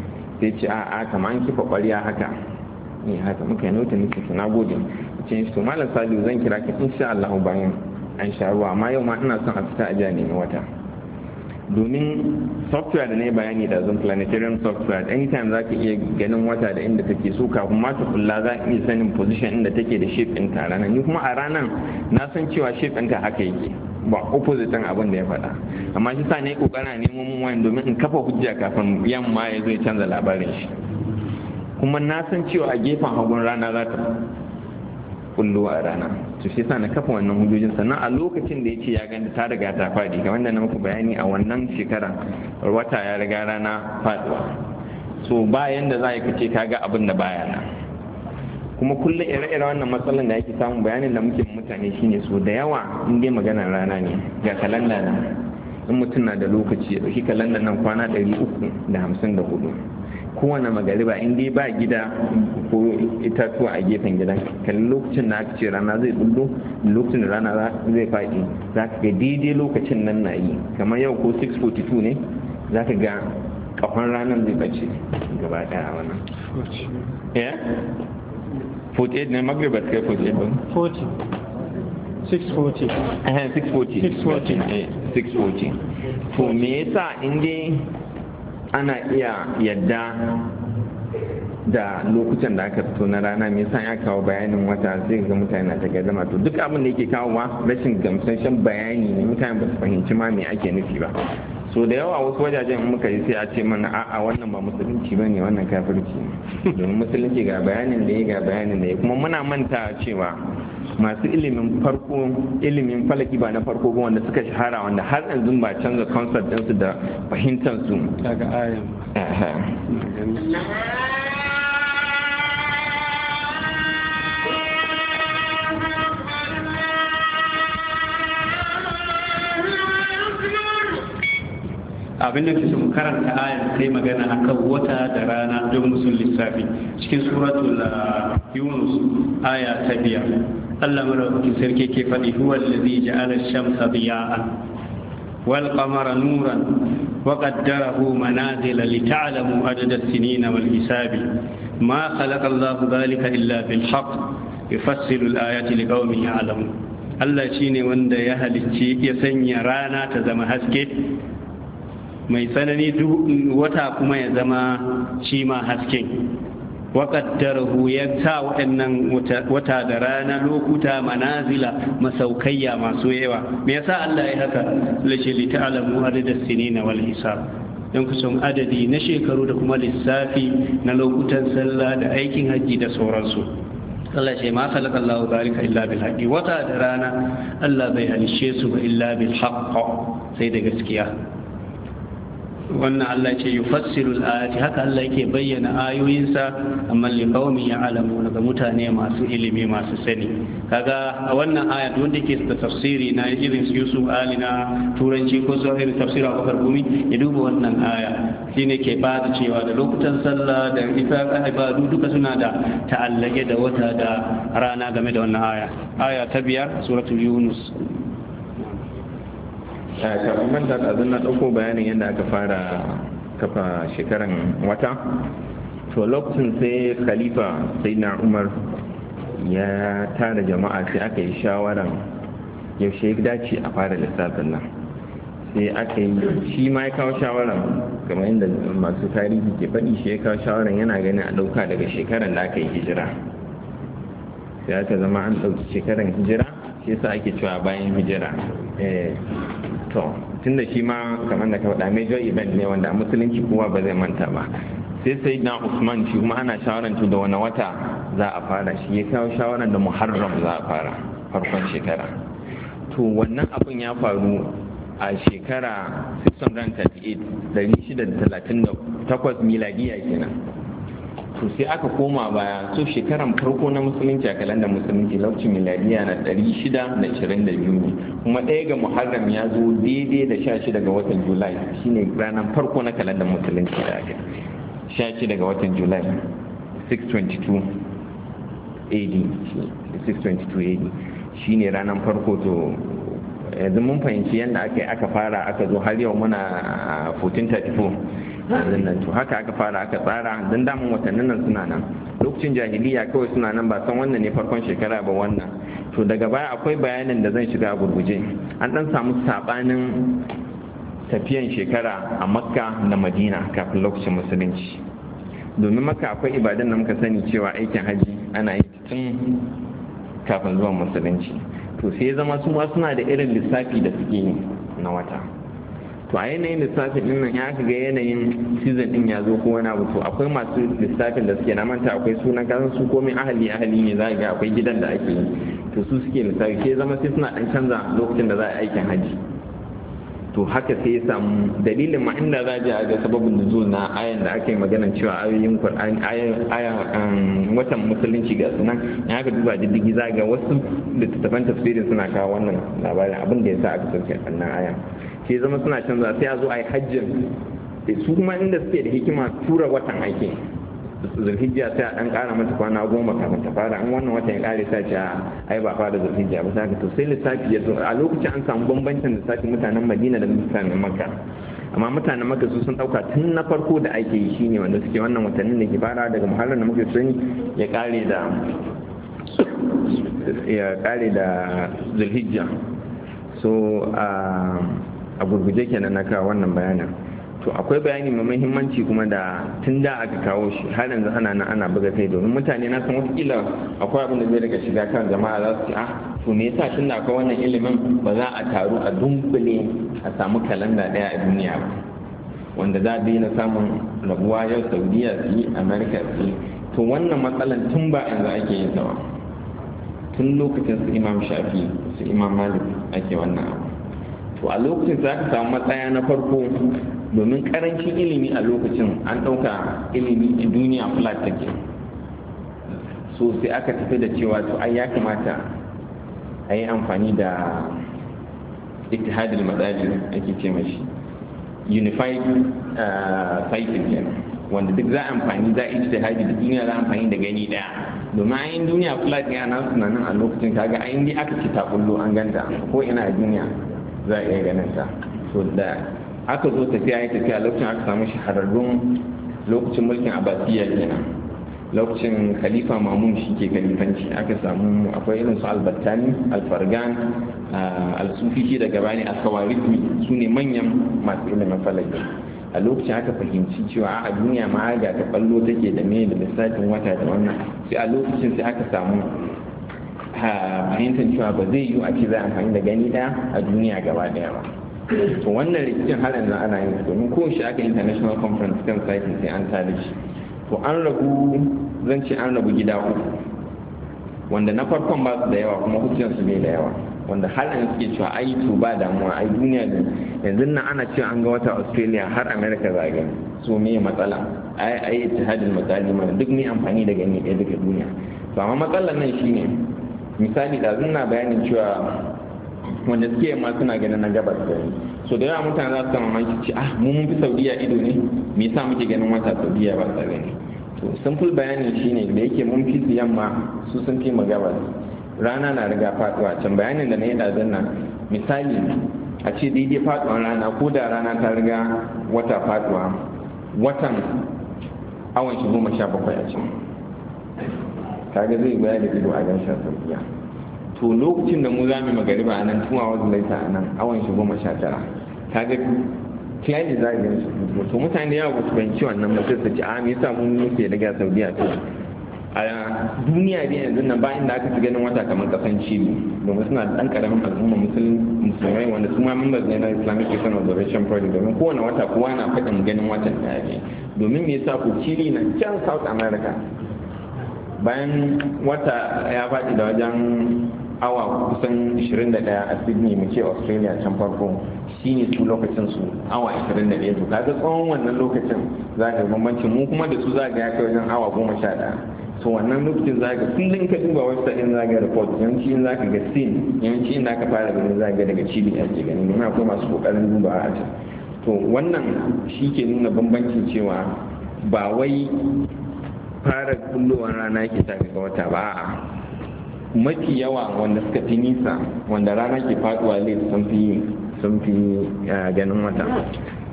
sai ce a a kamar an kifa ƙwarya haka ne haka muka yi nota nake to na gode ce to malam Salihu zan kira ka insha Allah bayan an sha ruwa amma yau ma ina son a fita a ja nemi wata domin software da na yi bayani da zan planetarium software anytime za ka iya ganin wata da inda take so kafin ma ta kulla za ka iya sanin position inda take da shape ɗinta a ranar ni kuma a ranar na san cewa shape ɗinta haka yake ba opposite ɗin abin da ya faɗa amma shi sa ne kokarin neman mun wayan domin in kafa hujja kafin yamma ya zo ya canza labarin shi kuma na san cewa a gefen hagun rana za ta kullo a rana to shi sa na kafa wannan hujjojin sannan a lokacin da ya ce ya ganta ta riga ta faɗi kamar da na muku bayani a wannan shekara wata ya riga rana faɗuwa so bayan da za ka ce ka ga abin da baya na kuma kullum ire-ire wannan matsalar da yake samun bayanin da muke mutane shine so da yawa in dai maganar rana ne ga kalanda na in mutum na da lokaci ya ɗauki kalanda nan kwana ɗari uku da hamsin da hudu kowane magariba in dai ba gida ko itatuwa a gefen gidan kan lokacin da aka ce rana zai bullo lokacin da rana zai faɗi za ka ga daidai lokacin nan na yi kamar yau ko six forty-two ne za ka ga kafan ranar zai bace gaba ɗaya a wannan forty-eight ne magriba ta kai forty-eight ba forty six forty six forty six forty to me yasa in dai ana iya yadda da lokutan da aka fito na rana me yasa ya kawo bayanin wata sai ga mutane na ta gaddama to duk abin da yake kawo ma rashin gamsashen bayani ne mutane ba su fahimci ma me ake nufi ba so da yawa wasu wajajen muka yi sai a ce mana a'a wannan ba musulunci bane wannan kafirci ne domin musulunci ga bayanin da ya ga bayanin da ya kuma muna manta cewa masu ilimin farko ilimin falaki ba na farko ba wanda suka shahara wanda har yanzu ba canza concept ɗinsu da fahimtar su daga ayan abin da su karanta ayar sai magana akan wata da rana don musul lissafi cikin suratul yunus aya ta biyar Allah madaukakin sarki ke faɗi huwa allazi ja'ala ash-shamsa diya'an wal qamara nuran wa qaddarahu manazila li ta'lamu adada as-sinina wal hisabi ma khalaqa Allahu dhalika illa bil haqq yufassilu al-ayati liqaumin ya'lamun Allah shine wanda ya halicci ya sanya rana ta zama haske mai tsanani wata kuma ya zama shi ma hasken waƙaddarahu ya sa waɗannan wata da rana lokuta manazila masaukayya masu yawa me yasa Allah ya haka lashe li ta'lamu adada sinina wal hisab don ku san adadi na shekaru da kuma lissafi na lokutan sallah da aikin hajji da sauransu Allah ce ma khalaqa Allahu zalika illa bil haqqi wata da rana Allah bai halishe su ba illa bil haqq sai da gaskiya wannan Allah ce yufassilu al-ayati haka Allah yake bayyana ayoyinsa amma li qaumin ya'lamun ga mutane masu ilimi masu sani kaga a wannan aya wanda ke da tafsiri na irin Yusuf Ali na turanci ko so irin tafsir Abubakar Gumi ya duba wannan aya shine ke ba da cewa da lokutan sallah da ifaka ibadu duka suna da ta'allake da wata da rana game da wannan aya aya ta biyar suratul Yunus kafin manta da na ɗauko bayanin yadda aka fara kafa shekaran wata to lokacin sai khalifa sai na umar ya tara jama'a sai aka yi shawaran yaushe ya dace a fara lissafin nan sai aka yi shi ma ya kawo shawaran kamar yadda masu tarihi ke faɗi shi ya kawo shawaran yana ganin a ɗauka daga shekaran da aka yi hijira sai aka zama an ɗauki shekaran hijira shi yasa ake cewa bayan hijira to tun da shi ma kamar da ka faɗa major event ne wanda a musulunci kowa ba zai manta ba sai sai na usman shi kuma ana shawaran da wani wata za a fara shi ya kawo shawaran da muharram za a fara farkon shekara to wannan abin ya faru a shekara six thirty-eight dari shida da talatin da takwas miladiya kenan to sai aka koma baya so shekaran farko na musulunci a kalandar musulunci lokacin miladiya na ɗari shida da ashirin da biyu ne kuma ɗaya ga muharram ya zo daidai da sha shida ga watan julai shine ranar farko na kalandar musulunci da aka sha shida ga watan julai six twenty-two A D six twenty-two A D shine ranar farko to yanzu mun fahimci yadda aka aka fara aka zo har yau muna fourteen thirty-four nan. To haka aka fara aka tsara dan damun watannin nan suna nan, lokacin jahiliya kawai suna nan, ba san wannan ne farkon shekara ba wannan. To daga baya akwai bayanin da zan shiga a gurguje. An dan samu sabanin tafiyan shekara a Makka da Madina kafin lokacin musulunci, domin Makka akwai ibadan da muka sani cewa aikin haji ana yi tun kafin zuwan musulunci. To sai ya zama su ma suna da irin lissafi da suke yi na wata. To a yanayin lissafin din nan ya ga yanayin season din ya zo ko wani abu, to akwai masu lissafin da suke na manta akwai sunan kasan su komai ahali ahali ne za ga akwai gidan da ake yi, to su suke lissafi sai zama sai suna dan canza lokacin da za a aikin haji. To haka sai ya samu dalilin ma inda za a ga sababin nuzul na ayan da ake magana cewa ayoyin Qur'ani ayan watan musulunci ga sunan, in aka duba diddigi za ga wasu littattafan tafsirin suna kawo wannan labarin abin da ya sa aka sauke wannan ayan. Sai zama suna canza sai a zo a yi hajjin, su kuma inda suke da hikima tura watan aiki zulhijja sai a dan kara mata kwana goma kafin ta fara, an wannan watan ya kare sai ce ai ba fara zulhijja ba, sai to sai lissafi ya zo a lokacin an samu bambancin lissafin mutanen Madina da mutanen Makka. Amma mutanen Makka su sun dauka tun na farko da ake yi shine wanda suke wannan watannin da ke fara daga Muharram da muke sani ya kare da ya kare da zulhijja. So a gurguje kenan na kawo wannan bayanin. To akwai bayani mai muhimmanci kuma da tun da aka kawo shi har yanzu ana nan ana buga kai, domin mutane na san watakila akwai abin da zai daga shiga kan jama'a za su ce ah to me yasa tun da akwai wannan ilimin ba za a taru a dunkule a samu kalanda daya a duniya ba, wanda za a daina samun rabuwa yau Saudiya su yi, Amerika su yi. To wannan matsalan tun ba yanzu ake yin ta ba, tun lokacin su Imam Shafi su Imam Malik ake wannan abu. To a lokacin za ka samu matsaya na farko, domin karancin ilimi a lokacin an ɗauka ilimi a duniya flat take, so sai aka tafi da cewa to ai ya kamata a yi amfani da ittihadul madali ake ce mashi unified cycle kenan, wanda duk za a amfani za a ijtihadi da duniya za a amfani da gani daya, domin ayin duniya flat ne ana tunanin a lokacin kaga ayin dai aka ci ta kullo an ganta ko ina a duniya za a iya ganin ta. So da aka zo tafiya ya tafiya lokacin aka samu shahararrun lokacin mulkin Abbasiyya kenan, lokacin khalifa Mamun shi ke khalifanci, aka samu akwai irin su Al-Battani, Al-Fargan, Al-Sufi shi daga bani Al-Khawarizmi su ne manyan masu ilimin falaki. A lokacin aka fahimci cewa a duniya ma ga ta ballo take da me da lissafin wata da wannan, sai a lokacin sai aka samu fahimtar cewa ba zai yiwu a ce za a amfani da gani daya a duniya gaba daya ba. To wannan rikicin har yanzu ana yin domin ko shi aka international conference kan site sai an tada shi. To an rabu, zan ce an rabu gida uku, wanda na farkon ba su da yawa kuma hujjansu bai da yawa, wanda har yanzu suke cewa ai to ba damuwa ai duniya ne yanzu nan ana cewa an ga wata Australia har America za gani, so me matsala ai ai ittihadul madali mana duk ne amfani da gani ɗaya duka duniya. To amma matsalar nan shine misali da na bayanin cewa wanda suke yamma suna ganin na gabas gani, so da yawa mutane za su kama mamaki ce ah mu mun fi Saudiya ido ne, me yasa muke ganin wata Saudiya ba ta gani. To simple bayanin shine da yake mun fi su yamma su sun fi mu gabas, rana na riga faduwa. Can bayanin da na yi dazun nan misali a ce daidai faduwan rana ko da rana ta riga wata faduwa, watan awan shi goma sha bakwai a can, kaga zai goya da ido a gan sha Saudiya. To lokacin da mu za mu magariba a nan tuwa wasu laita a nan awon shi goma sha tara, kaga clearly za a gani su. To mutane da yawa ba su fahimci wannan ba sai su ce a me yasa mun muke daga Saudiya. To a duniya dai yanzu nan bayan da aka fi ganin wata kamar kasan Chile, domin suna da ɗan ƙaramin al'umma musulmai wanda su ma members ne na Islamic Christian Observation Project, domin kowane wata kowa na faɗin ganin watan da ne. Domin me yasa ku Chile na can South America bayan wata ya faɗi da wajen awa kusan ishirin da ɗaya a Sydney mu ce Australia can farko, shine su lokacin su awa ishirin da ɗaya. To kaga tsawon wannan lokacin za ka bambanci, mu kuma da su za ga ya kai wajen awa goma sha ɗaya. So wannan lokacin za ka kullum ka duba website ɗin za ga report, yawanci in za ka ga sin yawanci in za ka fara ganin za ga daga Chile ake gani, domin akwai masu kokarin dubawa a can. To wannan shi ke nuna bambancin cewa ba wai fara kullowar rana ke ta ga wata ba, a'a mafi yawa wanda suka fi nisa wanda rana ke faduwa late sun fi sun fi ganin wata.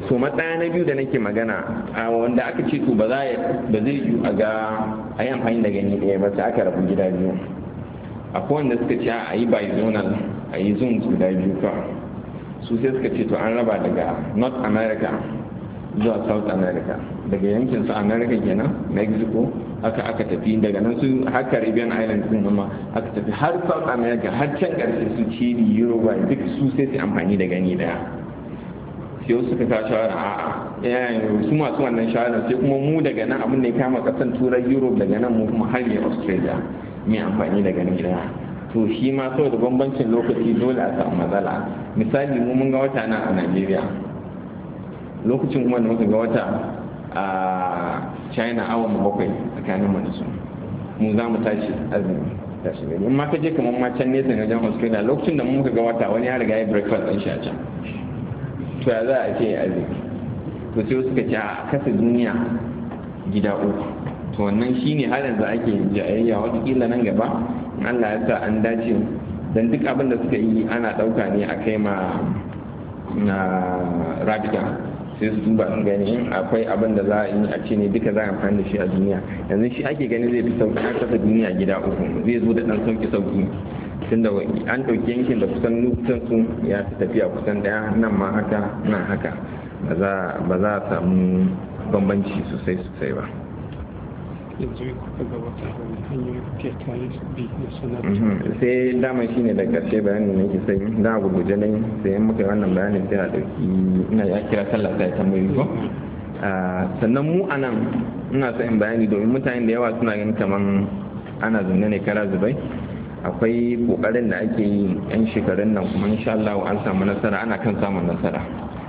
to matsaya na biyu da nake magana a wanda aka ce to ba za ba zai yi a ga a yi amfani da gani ɗaya ba sai aka rabu gida biyu. Akwai wanda suka ce a yi bizonal, a yi zones guda biyu kawai. Su sai suka ce to an raba daga North America zuwa South America, daga yankin su America kenan, Mexico, aka aka tafi daga nan su har Caribbean Islands din amma aka tafi har South America har can ƙarshe su Chile, Uruguay duk su sai su amfani da gani ɗaya. sai wasu suka kawo shawara a su masu wannan shawara sai kuma mu daga nan abin da ya kama kasan turai Europe daga nan mu kuma har ya Australia mai amfani da gani ɗaya. To shi ma saboda bambancin lokaci dole a samu matsala. Misali mu mun ga wata nan a Najeriya, lokacin kuma da muka ga wata a China awon bakwai tsakanin mu da su, mu za mu tashi azumi tashi gari. In ma ka je kamar ma can nesa wajen Australia, lokacin da muka ga wata wani ya riga ya breakfast ɗin shi a can, to ya za a ce azumi. To sai suka ce a kasa duniya gida uku, to wannan shine har yanzu ake jayayya, watakila nan gaba Allah ya sa an dace, dan duk abin da suka yi ana ɗauka ne a kai ma na rabita, sai su duba sun gani in akwai abin da za a yi a ce ne duka za a amfani da shi a duniya. Yanzu shi ake gani zai fi sauki, an kasa duniya gida uku zai zo da ɗan sauki sauki, tunda an ɗauki yankin da kusan lokutan su ya fi tafiya kusan ɗaya, nan ma haka nan haka, ba za a samu bambanci sosai sosai ba. yanzu kuka ga wata wani hanyoyi kuke tare bi na sanar sai dama shi ne da ƙarshe bayanin da nake sai da a gurguje ne sai in muka yi wannan bayanin sai a ɗauki ina ya kira sallah sai ta mai ko sannan mu a nan ina so in bayani domin mutane da yawa suna ganin kaman ana zanne ne kara zubai. Akwai kokarin da ake yi yan shekarun nan kuma insha Allah an samu nasara, ana kan samun nasara.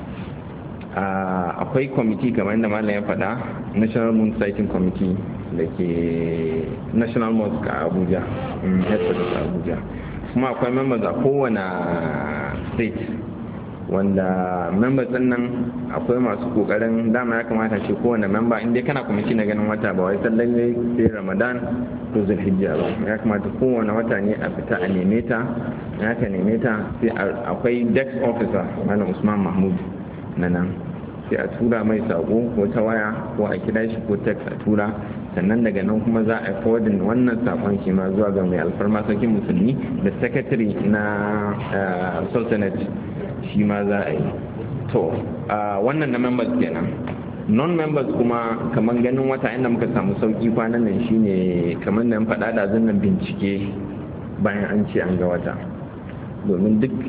Akwai kwamiti kamar yadda malam ya faɗa, National Moon Sighting Committee da ke National Mosque a Abuja, headquarters a Abuja. Kuma akwai members a kowane state, wanda members ɗin nan akwai masu kokarin, dama ya kamata ce kowane member inda kana kwamiti na ganin wata ba wai sallan sai Ramadan to Zulhijja ba, ya kamata kowane wata ne a fita a neme ta, ya ka neme ta sai akwai desk officer Malam Usman Mahmud na nan, sai a tura mai sako ko ta waya ko a kira shi ko text a tura, sannan daga nan kuma za a forwardin wannan sakon shi ma zuwa ga mai alfarma sarkin musulmi da secretary na sultanate shi ma za a yi. To wannan na members kenan. Non members kuma kamar ganin wata inda muka samu sauki kwanan nan shine kamar nan faɗa da zannan bincike bayan an ce an ga wata, domin duk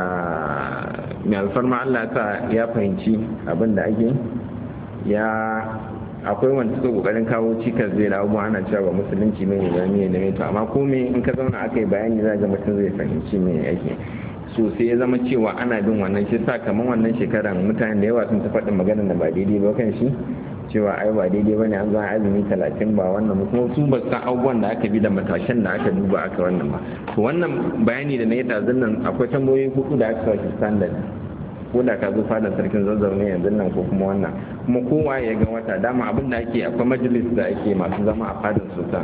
mai alfarma Allah ta ya fahimci abin da ake ya akwai wanda suka kokarin kawo cikas zai da abubuwa ana cewa ba musulunci mai ne da mai to amma komai in ka zauna aka yi bayani za ga mutum zai fahimci mai ake so sai ya zama cewa ana bin wannan shi sa kamar wannan shekaran mutane da yawa sun ta faɗin maganar da ba daidai ba kan shi, cewa ai ba daidai bane an zan azumi talatin ba wannan kuma su ba san abubuwan da aka bi da matashin da aka duba aka wannan ba. To wannan bayani da na yi tazin nan akwai tambayoyi hudu da aka sauke standard, ko da ka zo fadar sarkin zazzau ne yanzu nan ko kuma wannan, kuma kowa ya ga wata dama abin da ake akwai majalis da ake masu zama a fadar sultan,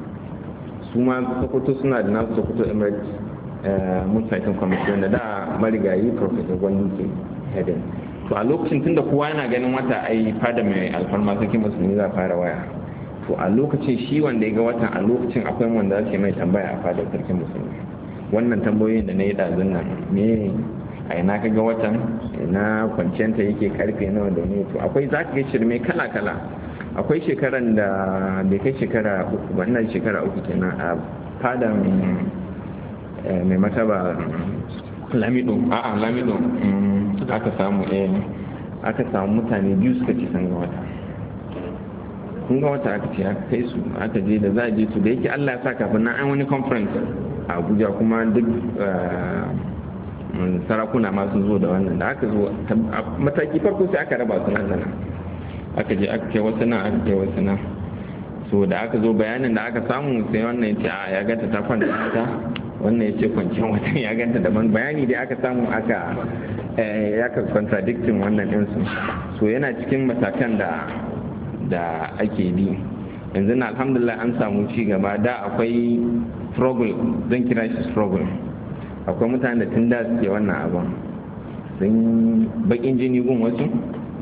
su ma Sokoto suna da nasu Sokoto Emirates Moon Sighting Committee wanda da marigayi Professor Gwani ke heading. To a lokacin tunda kowa yana ganin wata ai fada mai alfarma sarkin musulmi za fara waya, to a lokacin shi wanda ya ga watan a lokacin akwai wanda za su mai tambaya a fadar sarkin musulmi, wannan tambayoyin da na yi ɗazun nan me a ina ka ga watan, ina kwanciyanta yake karfe nawa da ne, to akwai za ka ga shirme kala kala. Akwai shekaran da bai kai shekara uku ba, ina shekara uku kenan a fadan mai mataba lamido a'a lamido aka samu eh aka samu mutane biyu suka ci san ga wata kun ga wata aka ce aka kai su aka je da za a je su da yake Allah ya sa kafin nan an wani conference a Abuja kuma duk sarakuna ma sun zo da wannan da aka zo mataki farko sai aka raba su nan nan aka je aka kai wasu nan aka kai wasu nan, so da aka zo bayanin da aka samu sai wannan ya ce a ya ganta ta kwanta ta, wannan ya ce kwanciyar watan ya ganta daban, bayani dai aka samu aka ya ka contradicting wannan ɗinsu. So yana cikin matakan da da ake bi yanzu na alhamdulillah an samu ci gaba. Da akwai struggle, zan kira shi struggle, akwai mutane da tun da suke wannan abin sun bakin jini gun wasu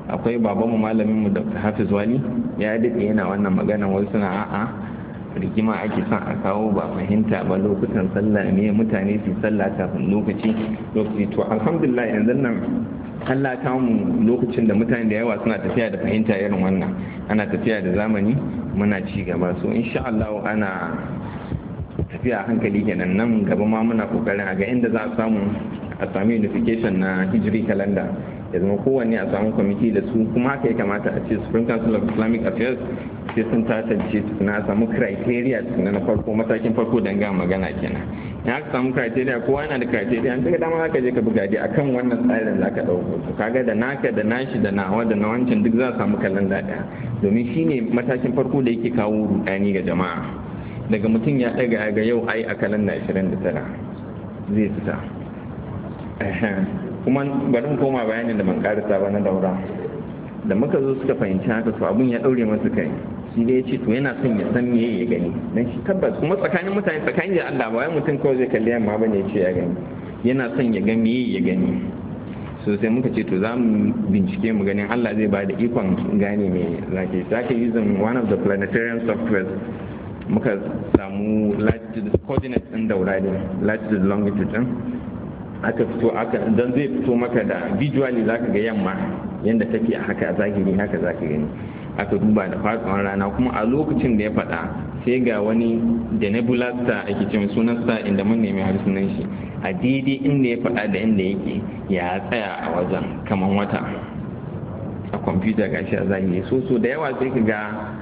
akwai babanmu malaminmu Dr. Hafiz Wali ya daɗe yana wannan magana wasu suna a'a rigima ake son a kawo ba fahimta ba lokutan sallah ne mutane su sallah kafin lokaci lokaci to alhamdulillah yanzu nan Allah ta mu lokacin da mutane da yawa suna tafiya da fahimta irin wannan ana tafiya da zamani muna ci gaba so insha Allah ana tafiya hankali kenan nan gaba ma muna kokarin a ga inda za a samu a sami unification na hijri calendar ya zama kowanne a samu kwamiti da su kuma haka ya kamata a ce Supreme Council of Islamic Affairs sai sun tantance tukuna a samu criteria tukuna na farko matakin farko don ga magana kenan in aka samu criteria kowa yana da criteria an kaga dama zaka je ka buga dai akan wannan tsarin zaka dauko to kaga da naka da nashi da nawa da na wancan duk za a samu kalanda daya domin shine matakin farko da yake kawo rudani ga jama'a daga mutum ya daga ga yau ai a kalanda ashirin da tara zai fita kuma bari koma bayanin da man karasa ba na daura da muka zo suka fahimci haka to abun ya daure masa kai shi da ya ce to yana son ya san me ya gani dan shi tabbas kuma tsakanin mutane tsakanin da Allah ba wai mutum kawai zai kalli yamma bane ya ce ya gani yana son ya ga me ya gani so sai muka ce to za mu bincike mu ganin Allah zai ba da ikon gane me zake zaka using one of the planetarian softwares muka samu latitude coordinates din daura din latitude longitude din aka fito aka dan zai fito maka da visually zaka ga yamma yanda take a haka a zahiri haka zaka gani aka duba da faɗuwar rana kuma a lokacin da ya faɗa sai ga wani da nebula star ake cewa sunan star inda mun nemi har sunan shi a daidai inda ya faɗa da inda yake ya tsaya a wajen kaman wata a kwamfuta gashi a zahiri so so da yawa sai ka ga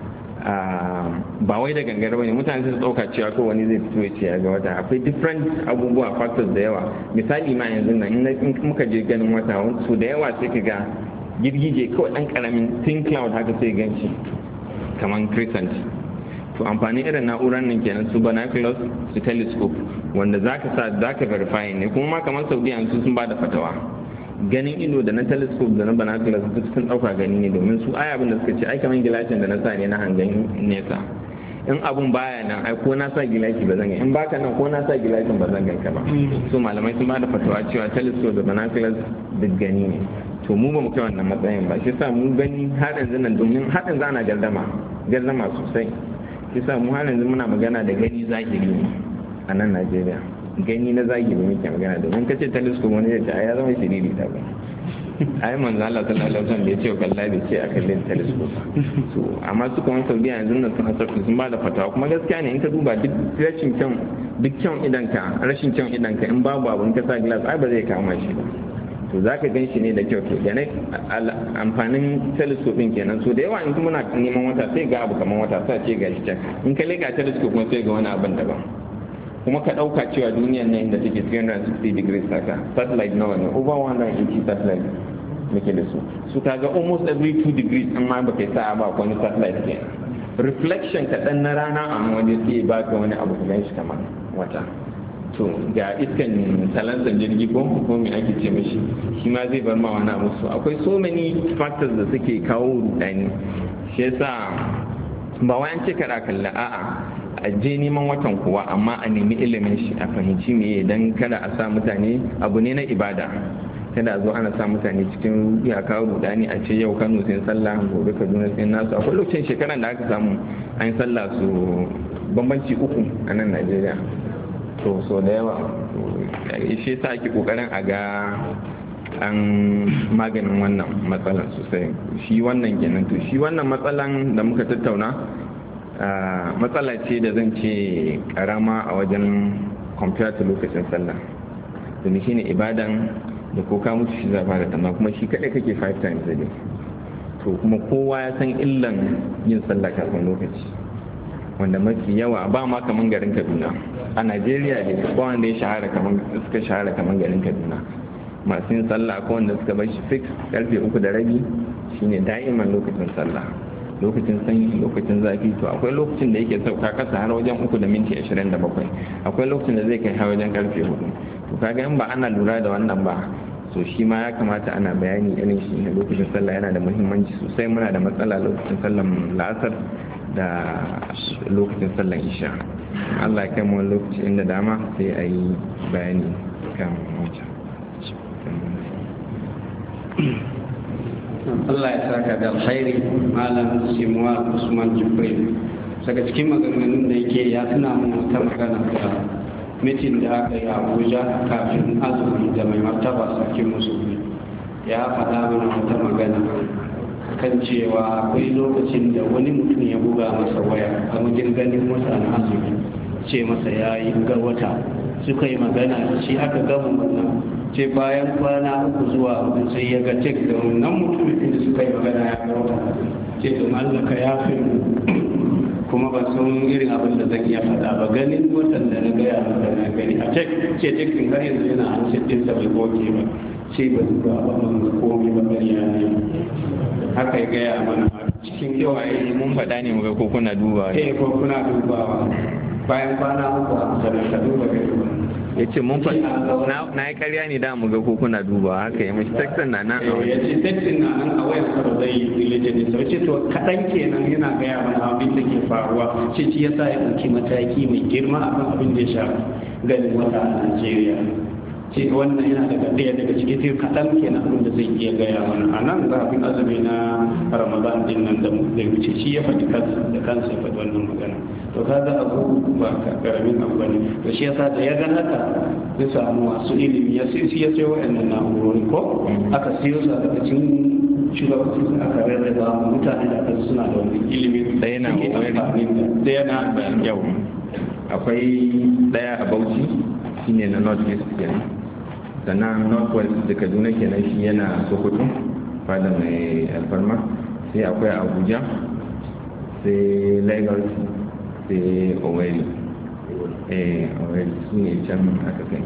ba wai da gangar bane mutane su dauka cewa ko wani zai fito ya ce ya ga wata akwai different abubuwa factors da yawa misali ma yanzu nan in muka je ganin wata su da yawa sai ka ga girgije kawai dan karamin thin cloud haka sai ganci kaman crescent to amfani irin na'urar nan kenan su binoculars su telescope wanda zaka sa zaka verify ne kuma ma kamar Saudiya su sun bada fatawa ganin ido da na telescope da na binoculars duk sun dauka gani ne domin su ai abin da suka ce ai kaman gilashin da na sa ne na hangen nesa in abun baya nan ai ko na sa gilashi ba zan ga in baka nan ko na sa gilashin ba zan ga ka ba so malamai sun bada fatawa cewa telescope da binoculars duk gani ne to mu ba mu kai wannan matsayin ba shi yasa mu gani har yanzu nan domin har yanzu ana gardama gardama sosai shi yasa mu har yanzu muna magana da gani zahiri a nan Najeriya gani na zahiri muke magana domin kace telescope wani ya ce ya zama shiriri da ba ai manzo Allah sallallahu alaihi wasallam ya ce kalla bai ce a kallin telescope so amma su kuma Saudiya yanzu nan suna sarki sun ba da fatawa kuma gaskiya ne in ka duba duk rashin kyan duk kyan idanka rashin kyan idanka in babu abun ka sa glass ai ba zai kama shi ba to za ka gan shi ne da kyau to gane amfanin telescope din kenan so da yawa in muna neman wata sai ga abu kamar wata sai ce ga shi can in ka leka telescope kuma sai ga wani abin daban kuma ka ɗauka cewa duniyar nan da take three hundred sixty degrees haka satellite nawa ne over one hundred eighty satellite muke da su su ka ga almost every two degrees in ma baka yi sa'a ba wani satellite ke reflection kaɗan na rana amma wani sai ba ka wani abu ka gan shi kamar wata to ga iskan talansan jirgi ko ko me ake ce mishi shi ma zai bar ma wani abu so akwai so many factors da suke kawo rudani shi yasa ba wai an ce kara kalla a'a a je neman watan kuwa amma a nemi ilimin shi a fahimci me dan kada a sa mutane abu ne na ibada kada a zo ana sa mutane cikin ya kawo rudani a ce yau Kano sai sallah gobe Kaduna sai nasu akwai lokacin shekaran da aka samu an sallah su bambanci uku a nan Najeriya to so da yawa shi yasa ake kokarin a ga an maganin wannan matsalan sosai shi wannan kenan to shi wannan matsalan da muka tattauna matsala ce da zan ce karama a wajen compared to lokacin sallah domin shine ibadan da ko ka mutu shi zafa da tamma kuma shi kadai kake five times a day to kuma kowa ya san illan yin sallah kafin lokaci wanda mafi yawa ba ma kaman garin Kaduna a Najeriya ne ba wanda ya shahara kaman suka shahara kaman garin Kaduna masu yin sallah ko wanda suka bar shi fix karfe uku da rabi shine da'iman lokacin sallah lokacin sanyi lokacin zafi to akwai lokacin da yake sauka kasa har wajen uku da minti ashirin da bakwai akwai lokacin da zai kai har wajen karfe hudu to kaga in ba ana lura da wannan ba so shi ma ya kamata ana bayani irin shi ne lokacin sallah yana da muhimmanci sosai muna da matsala lokacin sallan la'asar da lokacin sallan isha Allah ya kai mu lokaci inda dama sai a yi bayani kan wancan Allah ya saka da alkhairi malam Simuwa Usman Jibril. Daga cikin maganganun da yake ya tuna mun wata magana da mitin da aka yi a Abuja kafin azumi da mai martaba sarkin musulmi. Ya faɗa mana wata magana kan cewa akwai lokacin da wani mutum ya buga masa waya a wajen ganin wata na azumi, ce masa ya yi ga wata, suka yi magana da shi aka gama wannan, ce bayan kwana uku zuwa hudu sai ya ga cek da wannan mutumin da suka yi magana ya ga wata, ce don Allah ka yafe mu kuma ba sun irin abin da zan iya faɗa ba, ganin watan da na gaya maka na gani a cek ce cek din har yanzu yana an ce din sa bai goge ba, ce ba zuwa ba mun komai ba ƙarya ne, haka ya gaya mana cikin kewaye mun faɗa ne muga ko kuna dubawa eh ko kuna dubawa bayan kwana uku a sanar ka duba gari ya ce mun faɗa na yi karya ne da muga ko kuna dubawa haka ya mashi tekstin na nan ya ce tekstin na nan a wayar sa zai yi diligence sau ce to kaɗan kenan yana gaya mana abin da ke faruwa ce shi yasa ya ɗauki mataki mai girma akan abin da ya shafi ganin wata a Najeriya. Ce wannan yana daga ɗaya daga cikin sai kaɗan kenan abin da zai iya gaya mana a nan zafin azumi na Ramadan din nan da zai wuce shi ya faɗi kansa da kansa ya faɗi wannan magana, to kaga abu ba karamin abu bane, to shi yasa da ya ga haka ya samu masu ilimi ya sai ya sayo wa'annan na'urori ko aka siyo su a cikin shugabanci aka rarraba mu mutane da aka suna da wani ilimi ɗaya na ɗaya na bayan yau akwai ɗaya a Bauchi shine na North East kenan, sannan North West da Kaduna kenan shi yana Sokoto fada mai alfarma, sai akwai Abuja, sai Lagos, sai Owerri eh Owerri su ne can aka kai.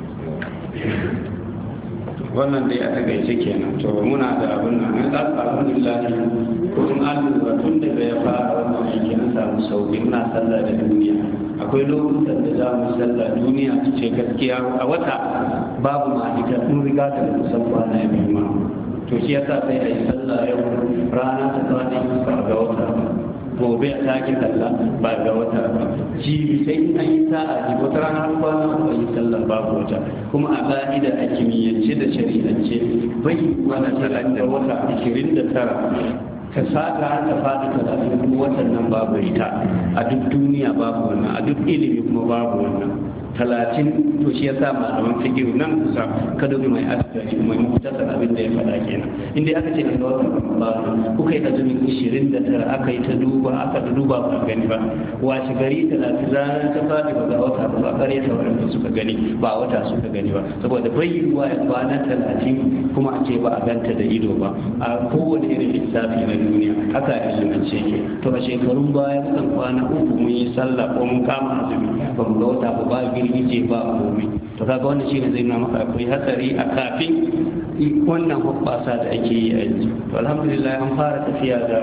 Wannan dai a takaice kenan, to muna da abin nan an tsaka alhamdulillah kun allura tun da ya fara wannan aiki an samu sauki, muna sallah da duniya, akwai lokutan da za mu sallah duniya su ce gaskiya a wata babu ma ita sun riga da kusan kwana biyu ma, to shi yasa sai a yi sallah yau rana ta kwana ba ga wata gobe a sake sallah ba ga wata ba, jibi sai an yi sa'a ji wata rana har kwana ba yi sallah babu wata, kuma a ka'ida a kimiyyance da shari'ance bai wani talatin da wata ashirin da tara ka saka ta faɗi talatin kuma watan nan babu ita a duk duniya babu wannan, a duk ilimi kuma babu wannan talatin, to shi yasa malaman fiqh nan kusa ka dubi mai asali mai mutasar abin da ya faɗa kenan, inda aka ce ga watan Ramadan kuka yi azumin ishirin da tara aka yi ta duba aka duba ba gani ba, wace gari talatin ranar ta faɗi ba ga wata ba kare ta wanda suka gani ba wata suka gani ba, saboda bai yiwuwa ya kwana talatin kuma a ce ba a ganta da ido ba a kowane irin lissafi na duniya, haka ya ilimance ke. To a shekarun baya kan kwana uku mun yi sallah ko mun kama azumi ba mu ga wata ba ba girgije ba komai, to kaga wannan shine zai nuna maka akwai hatsari a kafin wannan hoɓɓasa da ake yi a yanzu. To alhamdulillah an fara tafiya da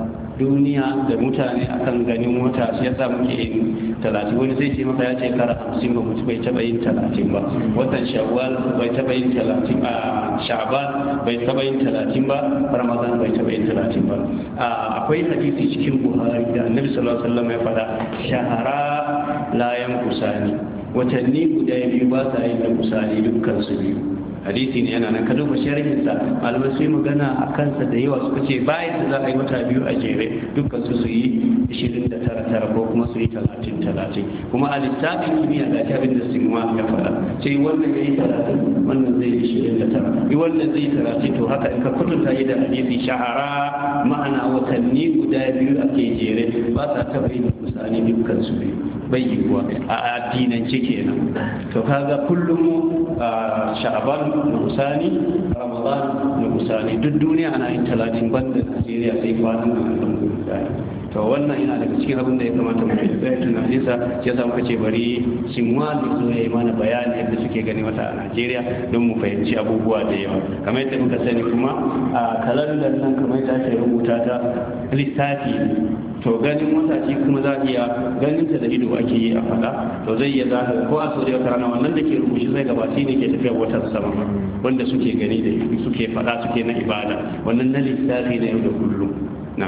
duniya da mutane akan ganin wata, shi yasa muke yin talatin, wani zai ce maka ya ce kara hamsin ba mutu bai taɓa yin talatin ba, watan shawwal bai taɓa yin talatin, a sha'ban bai taɓa yin talatin ba, ramadan bai taɓa yin talatin ba. Akwai hadisi cikin buhari da annabi sallallahu alaihi wasallam ya faɗa shahara la yanqusani, watanni guda biyu ba sa yin yanqusani dukkan su biyu, hadisi ne yana nan ka duba sharhin sa, malamai sai magana a kansa da yawa suka ce bayan da za a yi wata biyu a jere dukkan su su yi ishirin da tara tara ko kuma su yi talatin talatin, kuma a lissafin kimiyya ga abin da sinwa ya faɗa sai wannan ya yi talatin wannan zai yi ishirin da tara yi wannan zai yi talatin, to haka in ka kutunta yi da hadisi shahara ma'ana watanni guda biyu ake jere ba sa taɓa yin misali dukkan su biyu bai yiwuwa a addinance kenan. To kaga kullum a sha'aban na usani, ramadan na usani, duk duniya ana yin talatin banda Najeriya sai kwanan nan alhamdulillah. To wannan yana daga cikin abin da ya kamata mu yi tsaye tunanin sa, ya sa muka ce bari Sinwa da zo ya yi mana bayani yadda suke gani wata a Najeriya don mu fahimci abubuwa da yawa. Kamar yadda muka sani kuma a kalandar nan kamar yadda ake rubuta ta lissafi, to ganin wata ce kuma za a iya ganin ta da ido ake yi a faɗa, to zai iya za ko a sau da wata rana wannan da ke rubuce zai gabati ne ke tafiya watan sama wanda suke gani da suke faɗa suke na ibada, wannan na lissafi na yau da kullum. Na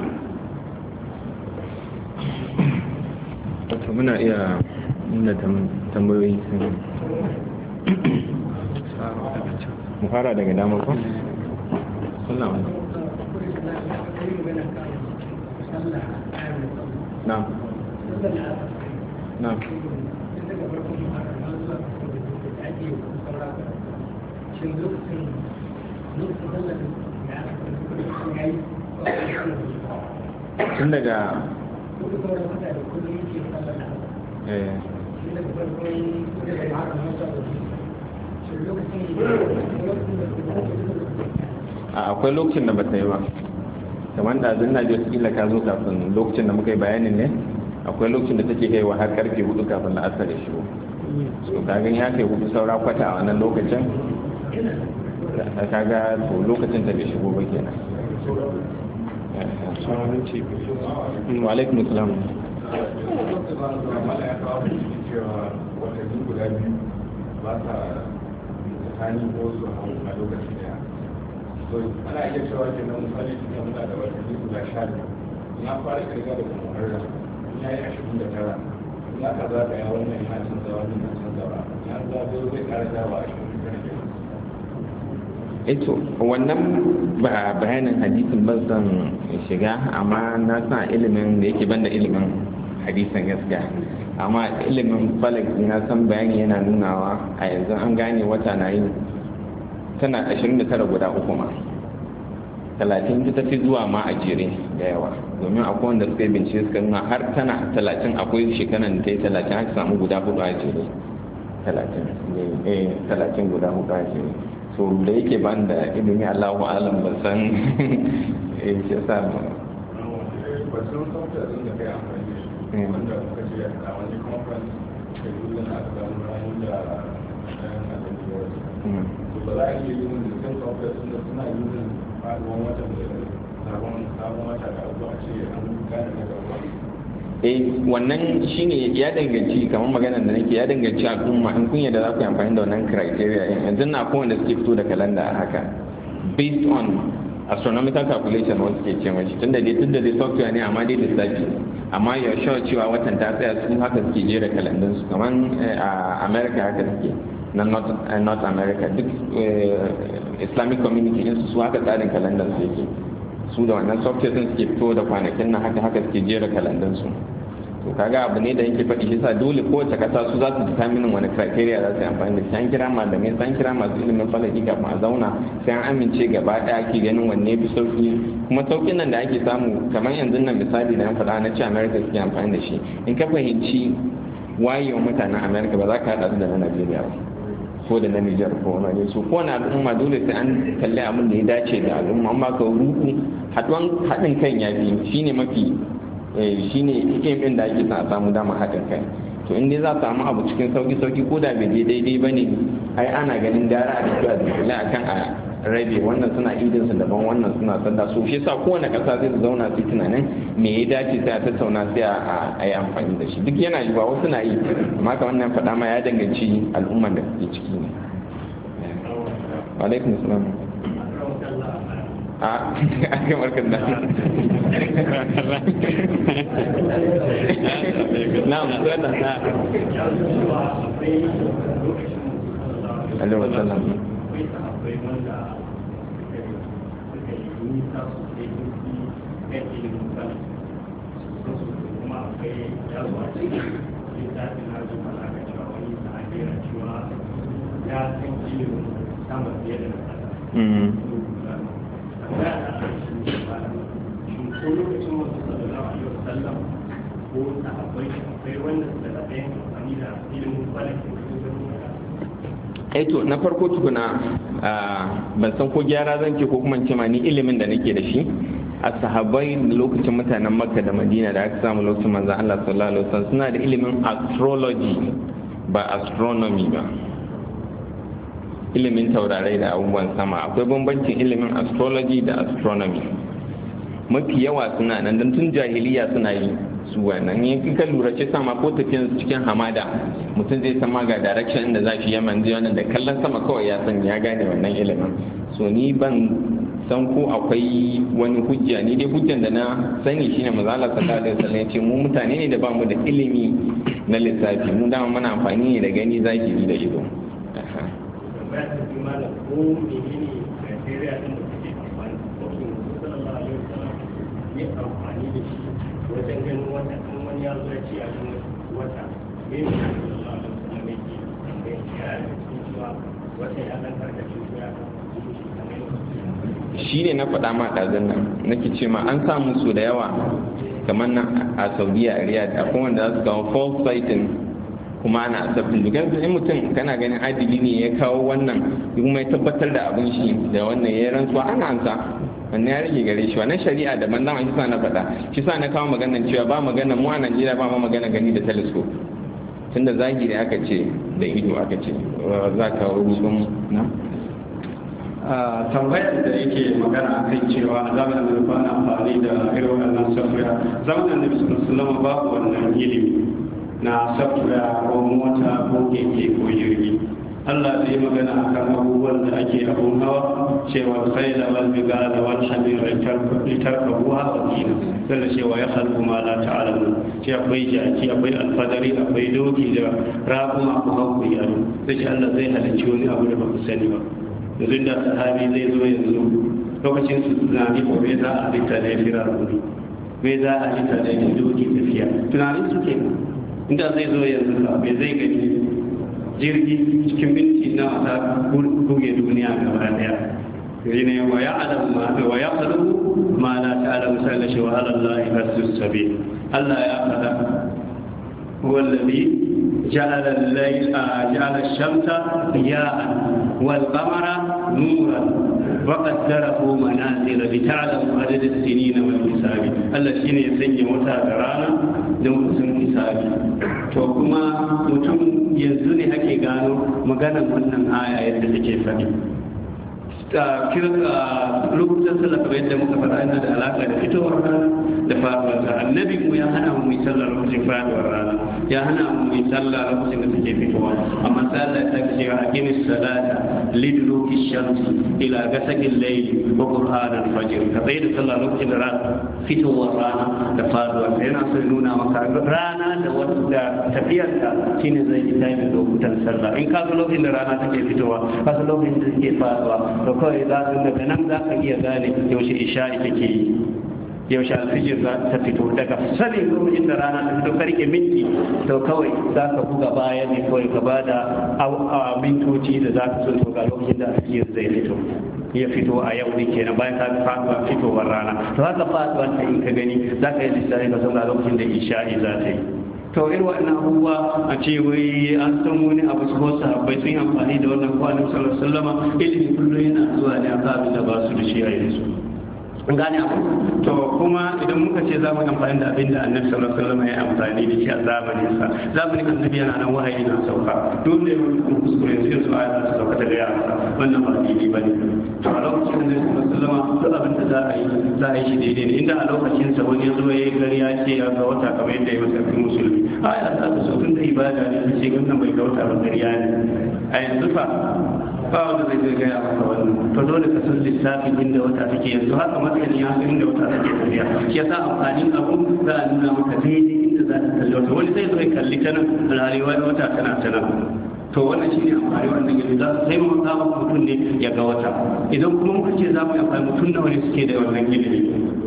wato muna iya nuna tambayoyi sun mu fara daga damar ko? na'am na'am tun daga eh a akwai lokacin da ba ta yi ba kamar da zan naji wasu kila ka zo kafin lokacin da muka yi bayanin ne akwai lokacin da take kaiwa har karfe hudu kafin na asar ya shigo so kagan ya kai hudu saura kwata a wannan lokacin kaga to lokacin ta bai shigo ba kenan wa alaikum assalam so ana iya cewa ke nan misali cikin muna da watanni guda sha biyu ya fara kirga da muharram ya yi ashirin da tara ya ka za ka yi wannan yana canza wannan na canzawa ya zaɓe zai ƙara dawa ashirin da tara eto wannan ba bayanin hadisin ban san shiga amma na san ilimin da yake banda ilimin hadisin gaskiya amma ilimin falak na san bayani yana nunawa a yanzu an gane wata na yin tana ashirin da tara guda uku ma talatin ta tafi zuwa ma a jere da yawa domin akwai wanda suka yi bincike suka nuna har tana talatin akwai shekaran da ta yi talatin aka samu guda hudu a jere talatin eh talatin guda hudu a jere so da yake ban da ilimi Allahu alam ban san eh shi yasa ba ba sun sauta da kai amfani da shi wanda muka ce a wani conference da yi na aka samu ranar da na da ba za a iya yi mun da kan kawai suna suna yi mun faruwan watan da sabon sabon wata da abu a ce an gane na gaba eh wannan shine ya danganci kamar maganar da nake ya danganci al'umma in kun yadda za ku yi amfani da wannan criteria yanzu na akwai wanda suke fito da kalanda a haka based on astronomical calculation wasu ke ce mashi tunda dai tunda dai software ne amma dai lissafi amma ya sure cewa watan ta tsaya su haka suke jera kalandunsu kamar a America haka suke na north, uh, north america duk uh, islamic community din su haka tsarin kalandar su yake su da wannan software din suke fito da kwanakin nan haka haka suke jera kalandar su to kaga abu ne da yake faɗi shi sa dole kowace kasa su za su determine wani criteria za su yi amfani da shi an kira malamai sai an kira masu ilimin falaki kafin a zauna sai an amince gaba ɗaya ake ganin wanne fi sauki kuma saukin nan da ake samu kamar yanzu nan misali da an faɗa na ce america suke amfani da shi in ka fahimci wayewa mutanen america ba za ka haɗa su da na najeriya ba ko da na Nijar ko wani su ko na al'umma dole sai an kalli abin da ya dace da al'umma amma ka ruku haɗuwan haɗin kan ya fi shine mafi shine hikim ɗin da ake sa a samu dama haɗin kai to in dai za a samu abu cikin sauki sauki ko da bai je daidai bane ai ana ganin gara a cikin azumi akan a rabe wannan suna idin su daban wannan suna sanda su shi yasa kowane kasa zai zauna su tunanin me ya dace sai a tattauna sai a yi amfani da shi duk yana yiwa wasu na yi amma ka wannan faɗa ma ya danganci al'umman da suke ciki ne alaikum salam a aka markan da na'am wannan na alaikum salam nisa sosai kan ilimin kan kuma akwai yaro a cikin littafin na zuwa na ga cewa wani sahabi na cewa ya san ilimin sama fiye da na kasa. Tambaya na shi ba shin ko lokacin wasu sallallahu alaihi wasallam ko sahabbai akwai wanda suka da ɗayan amfani da ilimin falakin da su to na farko tukuna ban san ko gyara zan ce ko kuma ce ma ni ilimin da nake da shi a sahabbai lokacin mutanen makka da madina da aka samu lokacin manzo Allah sallallahu alaihi wasallam suna da ilimin astrology ba astronomy ba ilimin taurarai da abubuwan sama akwai bambancin ilimin astrology da astronomy mafi yawa suna nan don tun jahiliya suna yi su wannan in ka lura ce sama ko tafiyan cikin hamada mutum zai sama ga direction inda za shi yaman zai wannan da kallon sama kawai ya san ya gane wannan ilimin so ni ban san ko akwai wani hujja ni dai hujjan da na sani shine manzo Allah sallallahu alaihi wasallam ya ce mu mutane ne da ba mu da ilimi na lissafi mu dama muna amfani ne da gani zahiri da ido amfani da shi wata kan wani ya zo ya ce a cikin wata me ne sallallahu alaihi wasallam yake tambayar ya cikin cewa wata ya kan karkace ko ya kan shi ne na faɗa ma ɗazan nan nake ce ma an samu su da yawa kamar nan a Saudiya a Riyadh akwai wanda za su kawo false sighting kuma ana accepting because in mutum kana ganin adili ne ya kawo wannan kuma ya tabbatar da abin shi da wannan ya rantsuwa ana ansa wannan ya rage gare shi wannan shari'a daban dama shi sa na faɗa shi sa na kawo maganar cewa ba magana mu a Najeriya ba ma magana gani da telescope tunda zahiri aka ce da ido aka ce za ka rubutun na tambayar da yake magana a kan cewa a zamanin da ba amfani da irin wannan software zamanin da bisu musulama babu wannan ilimi na software ko mota ko keke ko jirgi Allah zai magana a kan abubuwan da ake abun hawa cewa sai da wal biga da wal hamir litarkabuha wa dina sai cewa ya khalqu ma la ta'lamu ce akwai jaki akwai alfadari akwai doki da raquma ko hawi yaro sai Allah zai halicci wani abu da ba ku sani ba yanzu da sahabi zai zo yanzu lokacin su tunani ko bai za a halitta da ya fira rudi bai za a halitta da ya doki tafiya tunanin su ke inda zai zo yanzu bai zai gani jirgi cikin minti na wata buge duniya gaba daya ne wa ya adam ma wa ya qalu ma la ta'lamu sai da shi wa ala allahi sabil Allah ya fada huwa alladhi جعل الليل جعل الشمس ضياء والقمر نورا وقدره منازل لتعلموا عدد السنين والحساب الله shine ya sanya wata da rana don kusan hisabi to kuma mutum yanzu ne ake gano maganar wannan aya yadda take faɗi lokutan sallah kamar yadda muka faɗa yana da alaƙa da fitowar rana da faɗuwar rana annabi mu ya hana mu yi sallah lokacin faɗuwar rana ya hana mu yi sallah lokacin da take fitowa amma sallah ta ce wa aqimi salata liduluki shamsi ila gasaqil layli wa qur'an al-fajr ka bai da sallah lokacin da rana fitowar rana da faɗuwar rana yana so nuna maka rana da wata tafiyar ta shine zai yi tayi lokutan sallah in ka ga lokacin da rana take fitowa ka ga lokacin da take faɗuwa kawai za su daga nan za ka iya gane yaushe isha'i take yi yaushe alfijir za ta fito daga sanin lokacin da rana ta fito karke minti to kawai za ka buga baya ne kawai ka bada a mintoci da za ka so to ga lokacin da alfijir zai fito ya fito a yau ne kenan bayan ka faduwa fitowar rana to haka faduwa ta in ka gani za ka yi lissafi ka san ga lokacin da isha'i za ta yi to irin waɗannan abubuwa a ce wai an san wani abu su ko sahabbai sun yi amfani da wannan kwanan sallallahu alaihi wasallama ilimi kullum yana zuwa ne a abin da ba su da shi a yanzu gane abu to kuma idan muka ce za mu yi amfani da abin da annabi sallallahu alaihi wasallam ya amfani da shi a zamanin sa zamanin annabi yana nan wahayi na sauka dole ne mu kuskure sai su aya ta sauka daga yaransa wannan ba daidai bane to a lokacin annabi sallallahu alaihi wasallam duk abin da za a yi za a yi shi daidai ne inda a lokacin sa wani ya zo ya yi gari ya ce ya ga wata kamar yadda ya masa fi musulmi aya ta ta sauka da ibada ne ta ce wannan bai ga wata ba gariya ne a yanzu fa ba wanda zai zai gaya maka wannan to dole ka san lissafin inda wata take yanzu haka matsayin ya san inda wata take tafiya shi yasa amfanin abu za a nuna maka daidai inda za ta kalli wata wani sai zai kalli ta nan rayuwa wata tana ta nan to wannan shine amfani wannan yanzu za su sai mu samu mutum ne ya ga wata idan kuma muka ce za mu yi amfani mutum nawa ne suke da wannan ilimi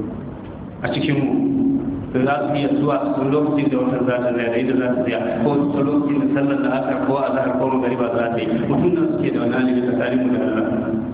a cikin mu da za su iya zuwa sun lokacin da wata za ta zaya da inda za ta zaya ko su lokacin da sallar da asar ko a zahar ko magariba za ta yi mutum da suke da wannan alibi tsakanin mu da Allah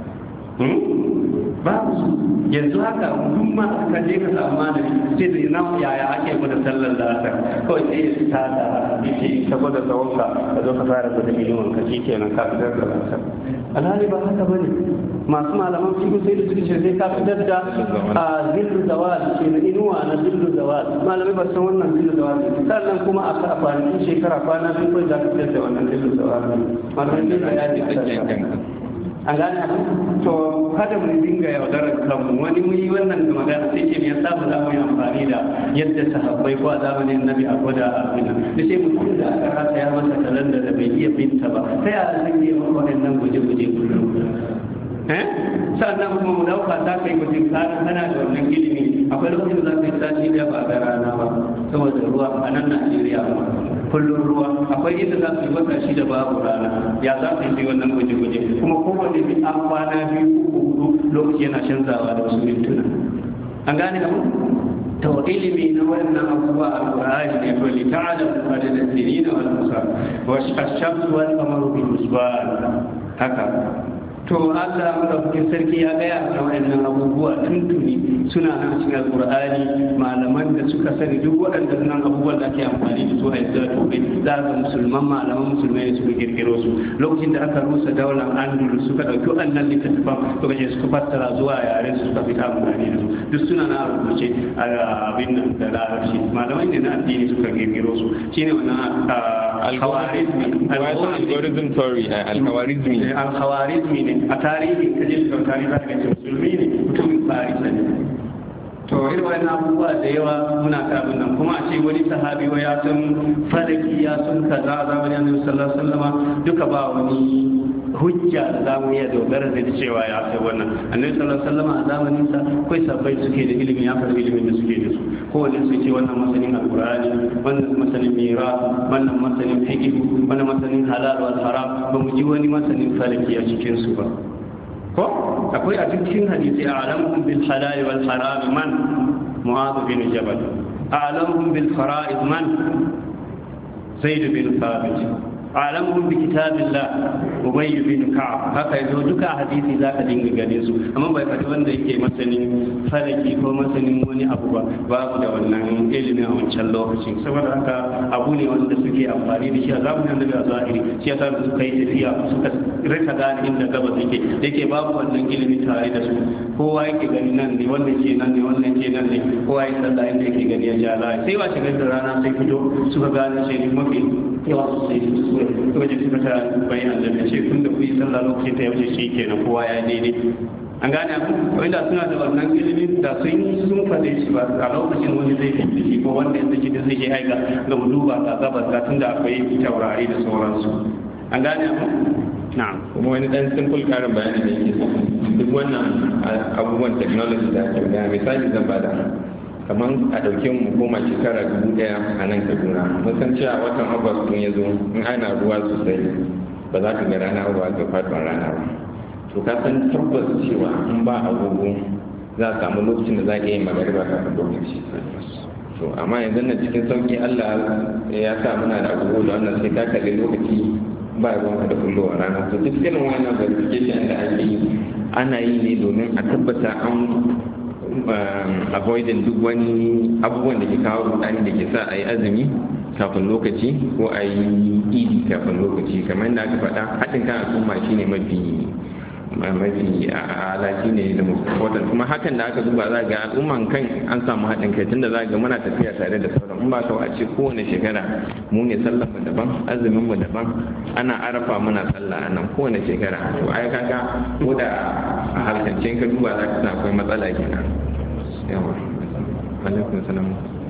ba su yanzu haka mutum ma ka je ka samu malami sai da ina yaya ake gwada sallar da asar kawai sai ya ta da yake ta gwada tsawonka ka zo ka fara gwada miliyan ka shi kenan ka fitar da asar alhali ba haka bane masu malaman fiƙo sai da suke ce sai ka fitar da a zillu zawal ke na inuwa na zillu zawal malamai ba san wannan zillu zawal sannan kuma a ka kwanakin shekara kwana biyu kawai za ka fitar da wannan zillu zawal malamai da ya ce a gane to kada mu dinga yaudarar kanmu wani mu yi wannan magana sai ce me yasa ba za mu yi amfani da yadda sahabbai ko a zamanin nabi a gwada abin da sai mutum da aka rasa ya masa kalanda da bai iya binta ba sai a san ke maka waɗannan guje-guje kullum eh sannan kuma mu dauka za ka yi mutum kana kana da wannan ilimi akwai lokacin da za ka yi sati da ba ga rana ba saboda ruwa a nan Najeriya kullum ruwa akwai inda za su yi wata shida babu rana ya za su yi wannan guje-guje kuma kowane bi an kwana biyu ko hudu lokaci yana canzawa da wasu mintuna an gane abu to ilimi na wannan abubuwa a Qur'ani ne to li ta'lamu adada sinina wal hisab wa ash-shamsu wal qamaru bil husban haka to Allah madaukakin sarki ya gaya a wannan abubuwa tuntuni suna nan cikin Qur'ani malaman da suka sani duk waɗanda nan abubuwan da ake amfani da su a yanzu to bai za ga musulman malaman musulmai ne suka kirkiro su lokacin da aka rusa daular Andalus suka dauki wannan littattafan suka je suka fassara zuwa yaren su suka fita amfani da su duk suna na rubuce a abin nan da larabci malamai ne na addini suka kirkiro su shine wannan al-Khawarizmi algorithm theory al-Khawarizmi al-Khawarizmi ne a tarihi ka je ka tarihi za ka ce musulmi ne mutumin farisa ne to irin wani abubuwa da yawa muna kabin nan kuma a ce wani sahabi wa ya san falaki ya san kaza a zamanin annabi sallallahu alaihi wasallama duka ba wani hujja da za mu iya dogara da cewa ya sai wannan annabi sallallahu alaihi wasallama a zamanin sa kai sabbai suke da ilimi ya fara ilimin da suke da su kowanne su ce wannan masanin alqur'ani wannan masanin mira wannan masanin fiqh wannan masanin halal wal haram ba mu ji wani masanin falaki a cikin su ba ko akwai a cikin hadisi a'lamuhum bil halal wal haram man mu'adh bin jabal a'lamuhum bil fara'id man zaid bin thabit a'lamuhum bi kitabillah ubay bin ka'ab haka yazo duka hadisi zaka dinga gane su amma bai fadi wanda yake masanin falaki ko masanin wani abu ba babu da wannan ilimi a wancan lokacin saboda haka abu ne wanda suke amfani da shi a zamanin annabi a zahiri shi yasa da suka yi tafiya suka rika gane inda gabas yake yake babu wannan ilimi tare da su kowa yake gani nan ne wannan ke nan ne wannan ke nan ne kowa ya sallah inda yake gani ya ja layi sai ba shigar da rana sai fito suka gane shi ne mafi yawa sosai su suka je suka ta bayan da ce tun da kuyi sallah lokacin ta yaushe shi kenan kowa ya daidai an gane abu wanda suna da wannan ilimin da sun yi sun faɗe shi ba a lokacin wani zai fi shi ko wanda ya saki da zai je aika ga mu duba ga gabas ga tun da akwai taurari da sauransu an gane abu na'am kuma wani dan simple karin bayani da yake duk wannan abubuwan technology da ake gaya misali zan bada kamar a ɗauke mu koma shekara dubu ɗaya a nan kaduna mun san cewa watan agusta kun ya zo in ana ruwa sosai ba za ka ga rana ba ga faɗuwar rana ba to ka san tabbas cewa in ba agogo za a samu lokacin da za ka yi magariba kafin lokaci to amma yanzu na cikin sauki Allah ya sa muna da agogo da wannan sai ka kalli lokaci ba ruwan da kullowar rana to duk irin wannan verification da ake yi ana yi ne domin a tabbata an avoiding duk wani abubuwan da ke kawo rudani da ke sa a yi azumi kafin lokaci ko a yi idi kafin lokaci kamar da aka faɗa haɗin kan al'umma shi ne mafi mafi alaƙi ne da mutum kuma hakan da aka duba za ga al'umman kan an samu haɗin kai tunda za ga muna tafiya tare da sauran in ba ka a ce kowane shekara mu ne sallar mu daban azumin mu daban ana arafa muna sallah a nan kowane shekara to ai kaga ko da a harkance ka duba za ka akwai matsala kenan yawa alaikum salam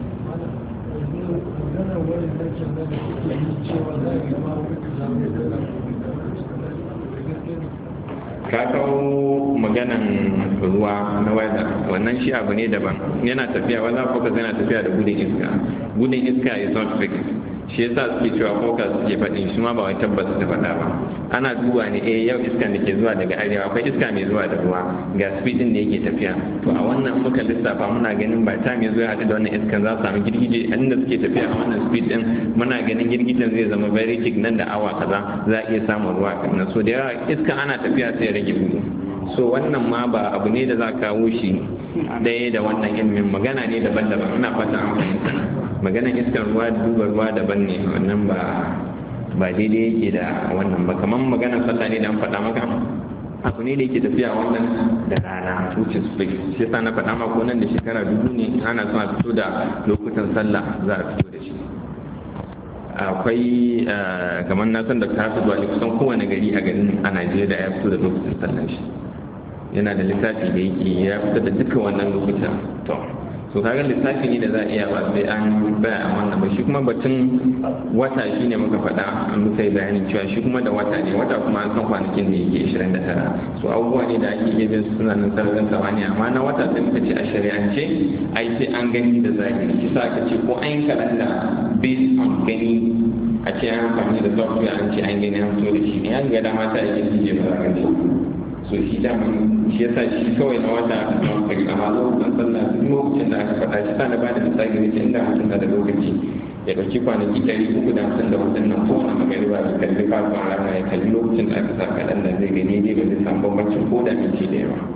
ka kawo maganan ruwa na weather wannan shi abu ne daban yana tafiya wanda focus yana tafiya da gudun iska gudun iska is not fixed shi yasa suke cewa focus suke faɗi shi ma ba wai tabbas da faɗa ba ana duba ne eh yau iskan da ke zuwa daga arewa akwai iska mai zuwa da ruwa ga speed din da yake tafiya to a wannan muka lissafa muna ganin ba ta mai zuwa haɗu da wannan iskan za su samu girgije inda suke tafiya a wannan speed din muna ganin girgijen zai zama very thick nan da awa kaza za a iya samun ruwa kamar so da yawa iskan ana tafiya sai rage gudu so wannan ma ba abu ne da za ka kawo shi ɗaya da wannan ilimin magana ne daban-daban ina fata an fahimta maganan iskar ruwa duba ruwa daban ne wannan ba ba daidai yake da wannan ba kamar maganar sallah ne da an faɗa maka abu ne da yake tafiya wannan da rana which is fixed shi yasa na faɗa maka nan da shekara dubu ne ana son a fito da lokutan sallah za a fito da shi akwai kamar na san da ta hasu zuwa kusan kowane gari a garin a Najeriya ya fito da lokutan sallah shi yana da lissafi da yake ya fito da duka wannan lokutan to so kaga lissafi ne da za a iya ba sai an baya a wannan ba shi kuma batun wata shi ne muka faɗa an muka yi bayanin cewa shi kuma da wata ne wata kuma an san kwanakin da yake ashirin da tara so abubuwa ne da ake iya bin suna nan sararin samaniya amma na wata sai muka ce a shari'ance ai sai an gani da zahiri shi sa aka ce ko an yi kalanda based on gani a ce an amfani da software an ce an gani an so da shi ne an ga dama ta yi je ba za a gani so shi daman shi yasa shi kawai na wata amma lokacin sallah duk lokacin da aka faɗa shi sa na bada misali ne inda mutum na da lokaci ya ɗauki kwanaki ɗari uku da hamsin da waɗannan kowane magariba ya kalli farkon rana ya kalli lokacin da aka sa kaɗan da zai gani dai ba zai samu bambancin ko da minti da yawa.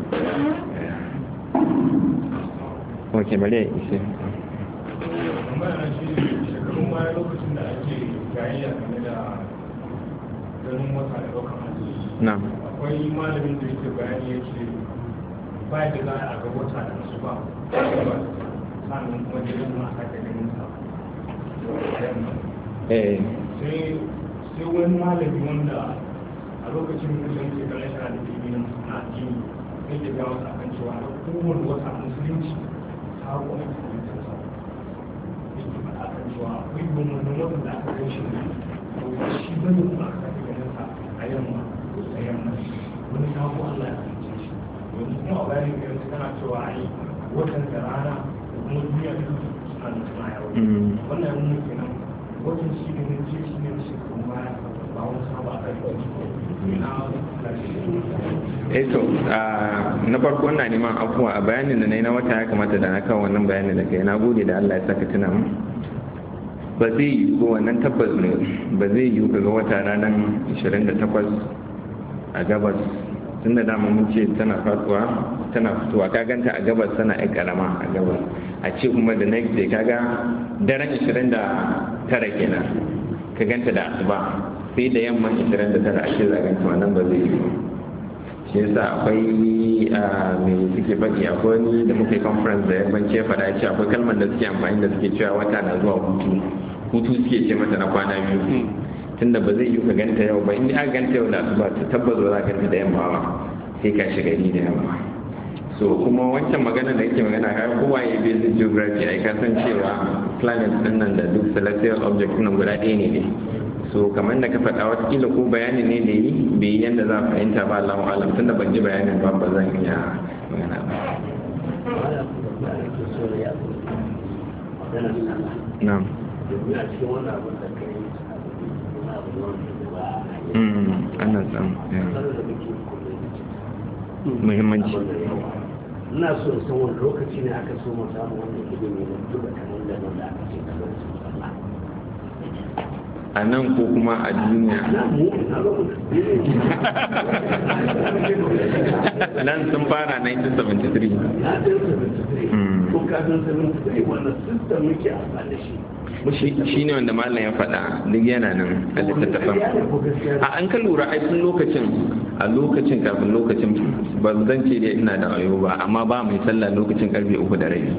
ok bari ya ishe. shekarun baya lokacin da ake gayayya game da ganin wata da ɗaukar hajji na akwai malamin da yake bayani ya ce ba da za a ga wata da su ba sannan kuma da yin masu ake ganin sa sai wani malami wanda a lokacin da yake kallon shara da ke na addini sai ke gawa sa kan cewa a kowane wata musulunci sabo ake ganin sa yake faɗa kan cewa akwai gwamnatin wata da aka gan shi ne shi bane kuma aka sake ganin sa a yamma a yamma wani sabo Allah ya kasance shi yanzu kuma a bayan yanzu tana cewa a yi watan da rana da kuma duniya da suna da suna yawo wannan yanzu kenan watan shi ne ce shi ne shekarun baya ba wani sabo aka yi eh to na farko ina neman afuwa a bayanin da na yi na wata ya kamata da na kawo wannan bayanin da kai na gode da Allah ya saka tuna mu ba zai yi ko wannan tabbas ne ba zai yi ka ga wata ranar ashirin da takwas a gabas tun da dama mun ce tana fatuwa tana fitowa ka ganta a gabas tana yan karama a gabas a ce kuma da next day kaga daren ashirin da tara kenan ka ganta da asuba sai da yamman ashirin da tara ake zaganta wannan ba zai yi ba shi yasa akwai mai suke faɗi akwai wani da muke conference da yarbanci ya faɗa ce akwai kalmar da suke amfani da suke cewa wata na zuwa hutu hutu suke ce mata na kwana biyu tunda ba zai yi ka ganta yau ba inda aka ganta yau da asuba ta tabbas ba za ka ganta da yamma ba sai ka shiga ni da yamma so kuma wancan magana da yake magana kai kowa ya basic geography ai ka san cewa planet din nan da duk celestial object nan guda ɗaya ne ne so kamar da ka faɗa watakila ko bayani ne da yi bai yanda za a fahimta ba Allahu alam tunda ban ji bayanin ba ba zan iya magana ba na'am ana samu muhimmanci ina so san wani lokaci ne aka so mu samu wannan ilimi na duba kamar da wanda aka ce kamar su sallah a nan ko kuma a duniya nan sun fara nineteen seventy-three ko kafin seventy-three wannan system muke amfani da shi shi ne wanda malam ya faɗa duk yana nan a littattafan a an ka lura ai tun lokacin a lokacin kafin lokacin ba zan ce dai ina da ayo ba amma ba mai sallah lokacin karfe uku da rabi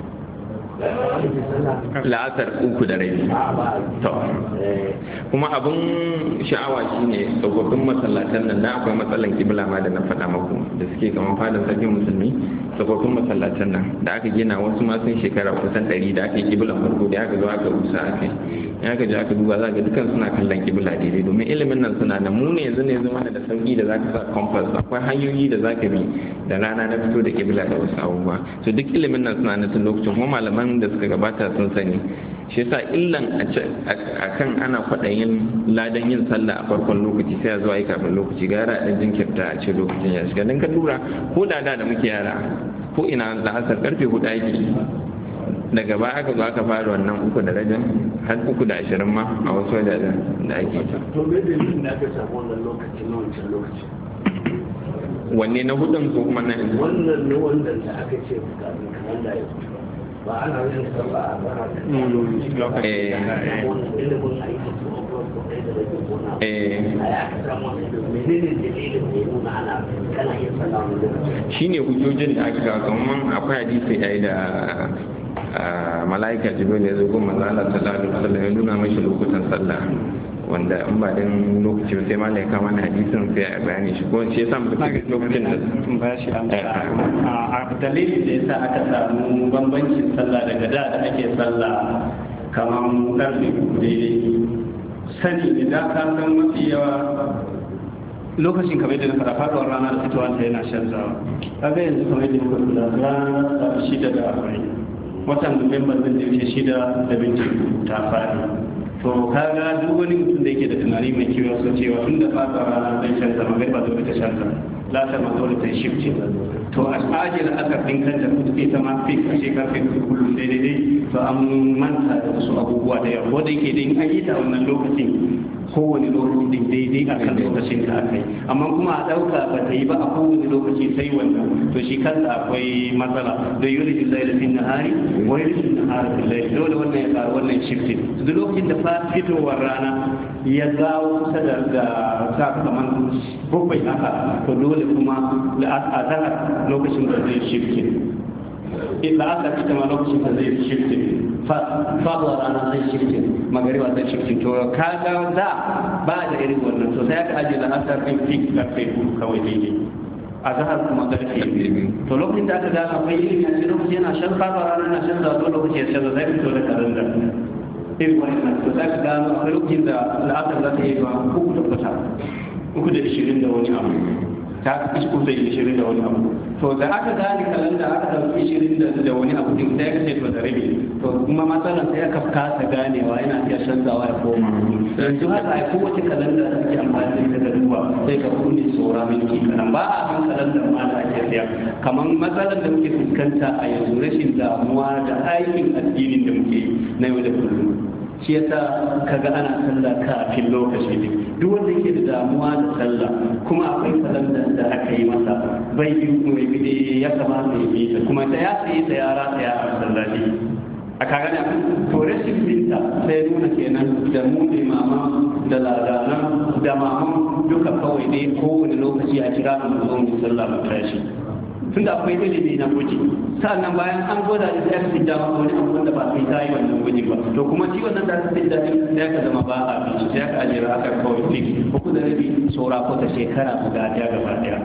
la'asar uku da rabi to kuma abin sha'awa shine tsofaffin masallatan nan na akwai matsalan kibla ma da na faɗa maku da suke kamar fadar sarkin musulmi tsofaffin masallatan nan da aka gina wasu ma sun shekara kusan ɗari da aka yi kiblan farko da aka zo aka rusa aka yi aka je aka duba za ga dukkan suna kallon kibla daidai domin ilimin nan suna nan mu ne yanzu ne zama da sauki da zaka sa compass akwai hanyoyi da zaka bi da rana na fito da kibla da wasu abubuwa to duk ilimin nan suna nan tun lokacin kuma malaman da suka gabata sun sani shi yasa illan a kan ana kwaɗayin ladan yin sallah a farkon lokaci sai a zuwa yi kafin lokaci gara a jinkirta a ce lokacin ya shiga don ka lura ko da da da muke yara ko ina la'asar karfe hudu ake daga baya aka zo aka fara wannan uku da rajin har uku da ashirin ma a wasu wajajen da ake to me dalilin da aka samu wannan lokaci na wancan lokaci wanne na hudun ko kuma na wannan ne wanda aka ce kafin kamar da ya fito ba ana yin sallah a bara da ilimin aiki ko ko da rage gona eh aka samu menene dalilin da ya nuna ana kana yin sallah wannan shine hujjojin da aka ga kaman akwai hadisi yayi da malaika jibril ya zo gun manzo Allah sallallahu alaihi wasallam ya nuna mashi lokutan sallah wanda in ba din lokaci sai ma lai kama na hadisin sai a bayani shi ko shi yasa muka ce lokacin da ba shi a dalilin da yasa aka samu bambancin sallah daga da da ake sallah kamar karfe daidai sani idan ka san mafi yawa lokacin kamar yadda na fara faduwar rana da fitowa ta yana canzawa kaga yanzu kamar yadda muka kula rana ta shida da arba'in watan nuwamba zai wuce shida da binci ta fadi to kaga duk wani mutum da yake da tunani mai kiwo so cewa tun da fata rana zai canza magariba zai ta canza lasar ma dole ta shift to a ajiyar asar din kanta ita ma fi kashe karfe kullum daidai to an manta da wasu abubuwa da yawa wanda yake da in an yi ta wannan lokacin kowane lokaci din daidai a kan lokacin da aka yi amma kuma a ɗauka ba ta yi ba a kowane lokaci sai wannan to shi kansa akwai matsala da yuri da zai da fin nahari wani rikin nahari da lai dole wannan ya faru wannan shifting duk lokacin da fitowar rana ya gawo kusa da sa kamar bakwai haka to dole kuma a zahar lokacin da zai shifting la'asar ita ma lokacin da zai shifting faɗuwa rana zai shifting magariba zai shifting to kaga da ba da irin wannan to sai aka ajiye la'asar ɗin fix karfe kawai daidai a zahar kuma karfe to lokacin da aka gano akwai irin yanzu lokaci yana shan faɗuwa rana na shan zaɓo lokaci ya canza zai fito da karanda irin wannan to sai aka gano akwai lokacin da la'asar za ta yi ba uku da kwata uku da ishirin da wani abu ta isko da ishirin da wani abu to da aka gane kalanda aka ɗauki ishirin da wani abu din sai aka ce to da rabi to kuma matsalar sai aka kasa ganewa yana iya canzawa ya koma yanzu haka ai kowace kalanda da ake amfani da duba sai ka kunne tsora minti kanan ba a kan kalandar ma da ake siya kamar matsalar da muke fuskanta a yanzu rashin damuwa da aikin addinin da muke na yau da kullum shi yasa kaga ana sallah kafin lokaci ne duk wanda yake da damuwa da sallah kuma akwai kalandar da aka yi masa bai yi mai bide ya kamata ya yi ta kuma ta ya tsaye ta yara ta ya masallaci a kaga ne to rashin binta sai nuna kenan da mu da mama da ladana da maman duka kawai ne kowane lokaci a kira mu zo mu sallah mu tashi tunda akwai ilimi na guji sa'annan bayan an gwada da sai ka fidda maka wani abu wanda ba sai ta yi wannan guji ba to kuma shi wannan da ka fidda din sai ka zama ba a bishi sai ka ajira aka kawai fix uku da rabi saura ko ta shekara guda ɗaya gaba ɗaya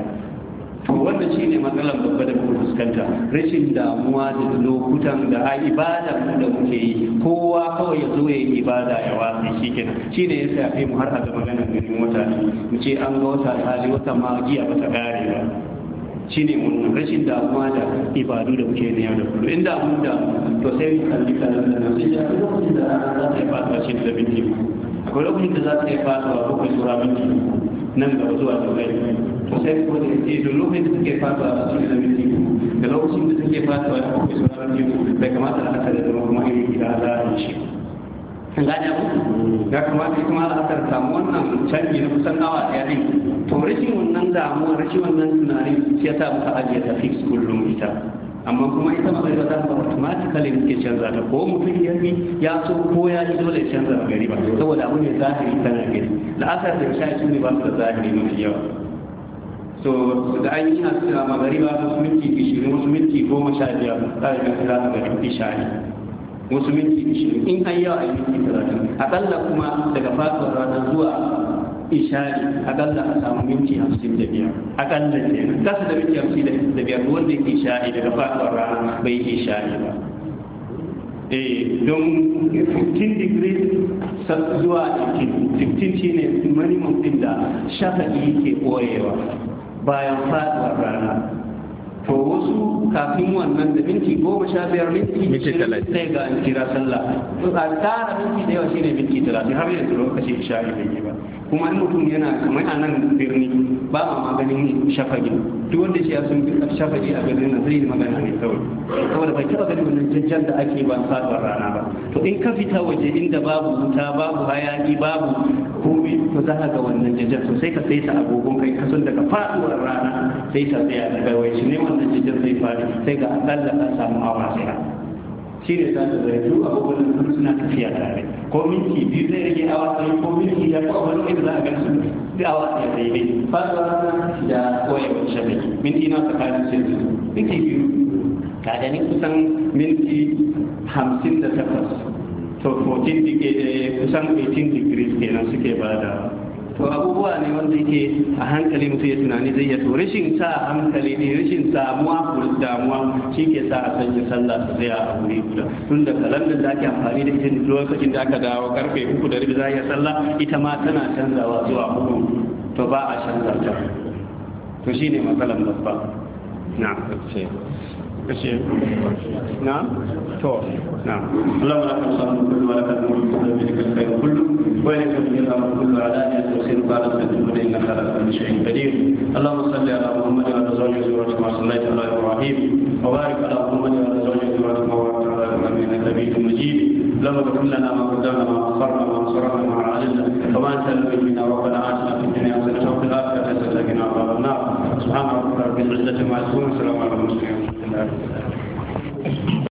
to wannan shine matsalar babba da muke fuskanta rashin damuwa da lokutan da a ibada da muke yi kowa kawai ya zo ya yi ibada ya wasi shikenan shine yasa ya kai mu har a ga maganar ganin wata mu ce an ga wata hali wata magiya ba ta kare ba shi ne wannan rashin damuwa da ibadu da muke na yau da kullum inda mun da to sai mu kalli kalan da nan sai ya lokacin da rana za ta yi fatuwa shi da minti akwai lokacin da za ta yi fatuwa bakwai sura minti nan gaba zuwa dubai to sai ko da yake da lokacin da take fatuwa a cikin da minti da lokacin da take fatuwa a bakwai sura minti bai kamata a haka da zama kuma irin gida za a yi shi gane abu ya kamata kuma al'adar samu wannan canji na kusan awa ɗaya ɗin to rashin wannan damuwa rashin wannan tunani sai ta muka ajiye ta fix kullum ita amma kuma ita ma bai ta automatically muke canza ta ko mutum ya yi ya so ko ya yi dole ya canza gari ba saboda abu ne zahiri tana gari la'asar da sha su ne ba su da zahiri mafi yawa so da an yi a magariba wasu minti ishirin wasu minti goma sha biyar za a yi za a ga isha'i wasu minti ishirin in an yawa a yi minti talatin akalla kuma daga fatuwar rana zuwa ishari akalla a samu minti hamsin da biyar akalla ce kasa da minti hamsin da biyar wanda yake ishari daga fatuwar rana bai yi ishari ba eh don fifteen degrees zuwa eighteen fifteen shine minimum din da shafa'i ke koyewa bayan fatuwar rana to wasu kafin wannan da minti goma sha biyar minti talatin sai ga an kira sallah to a tara minti da yawa shine minti talatin har yanzu lokaci isha'i bai yi ba kuma in mutum yana kamar a nan birni ba ma maganin shafagi duk wanda shi ya sun bi shafagi a birnin nan zai yi magana ne kawai saboda bai taba ganin wannan jajjan da ake ba faduwar rana ba to in ka fita waje inda babu wuta babu hayaki babu komai to za ka ga wannan jajjan to sai ka sai ta agogon kai kasan daga faduwar rana sai ta tsaya daga wai shi ne wannan jajjan zai fadi sai ga akalla ka samu awa sai shi ne za ta zai duk abubuwan da suna tafiya tare ko minti biyu zai rage awa ɗaya ko minti ya ko wani inda za a gan su da awa ɗaya daidai fasuwa da koyar shabai minti na tsakanin sai su minti biyu ka gani kusan minti hamsin da takwas to fourteen kusan eighteen degrees kenan suke ba da to abubuwa ne wanda yake a hankali mutum ya tunani zai yato rashin sa hankali ne rashin samuwa ko damuwa shi ke sa a sanya sallah su tsaya a wuri guda tun da kalandar da ake amfani da ita lokacin da aka dawo karfe uku da rabi za a yi sallah ita ma tana canzawa zuwa uku to ba a canza ta to shi ne matsalar babba na na to na Allahumma lakal hamdu kullu wa lakal mulku wa biyadika al-khayru kullu wa ilayka al-amru kullu ala niyyati wa ala sanadina innaka ala kulli shay'in qadir Allahumma salli ala Muhammad wa ala zawjihi wa ala sallaita ala Ibrahim wa barik ala Muhammad wa ala zawjihi wa ala Ibrahim innaka Hamidum Majid اللهم اغفر لنا ما قدمنا ما اخرنا ما اسررنا ما اعلنا وما انت المؤمن منا ربنا اتنا في الدنيا حسنه وفي الاخره حسنه وقنا عذاب النار سبحان ربك رب العزه عما يصفون وسلام على المرسلين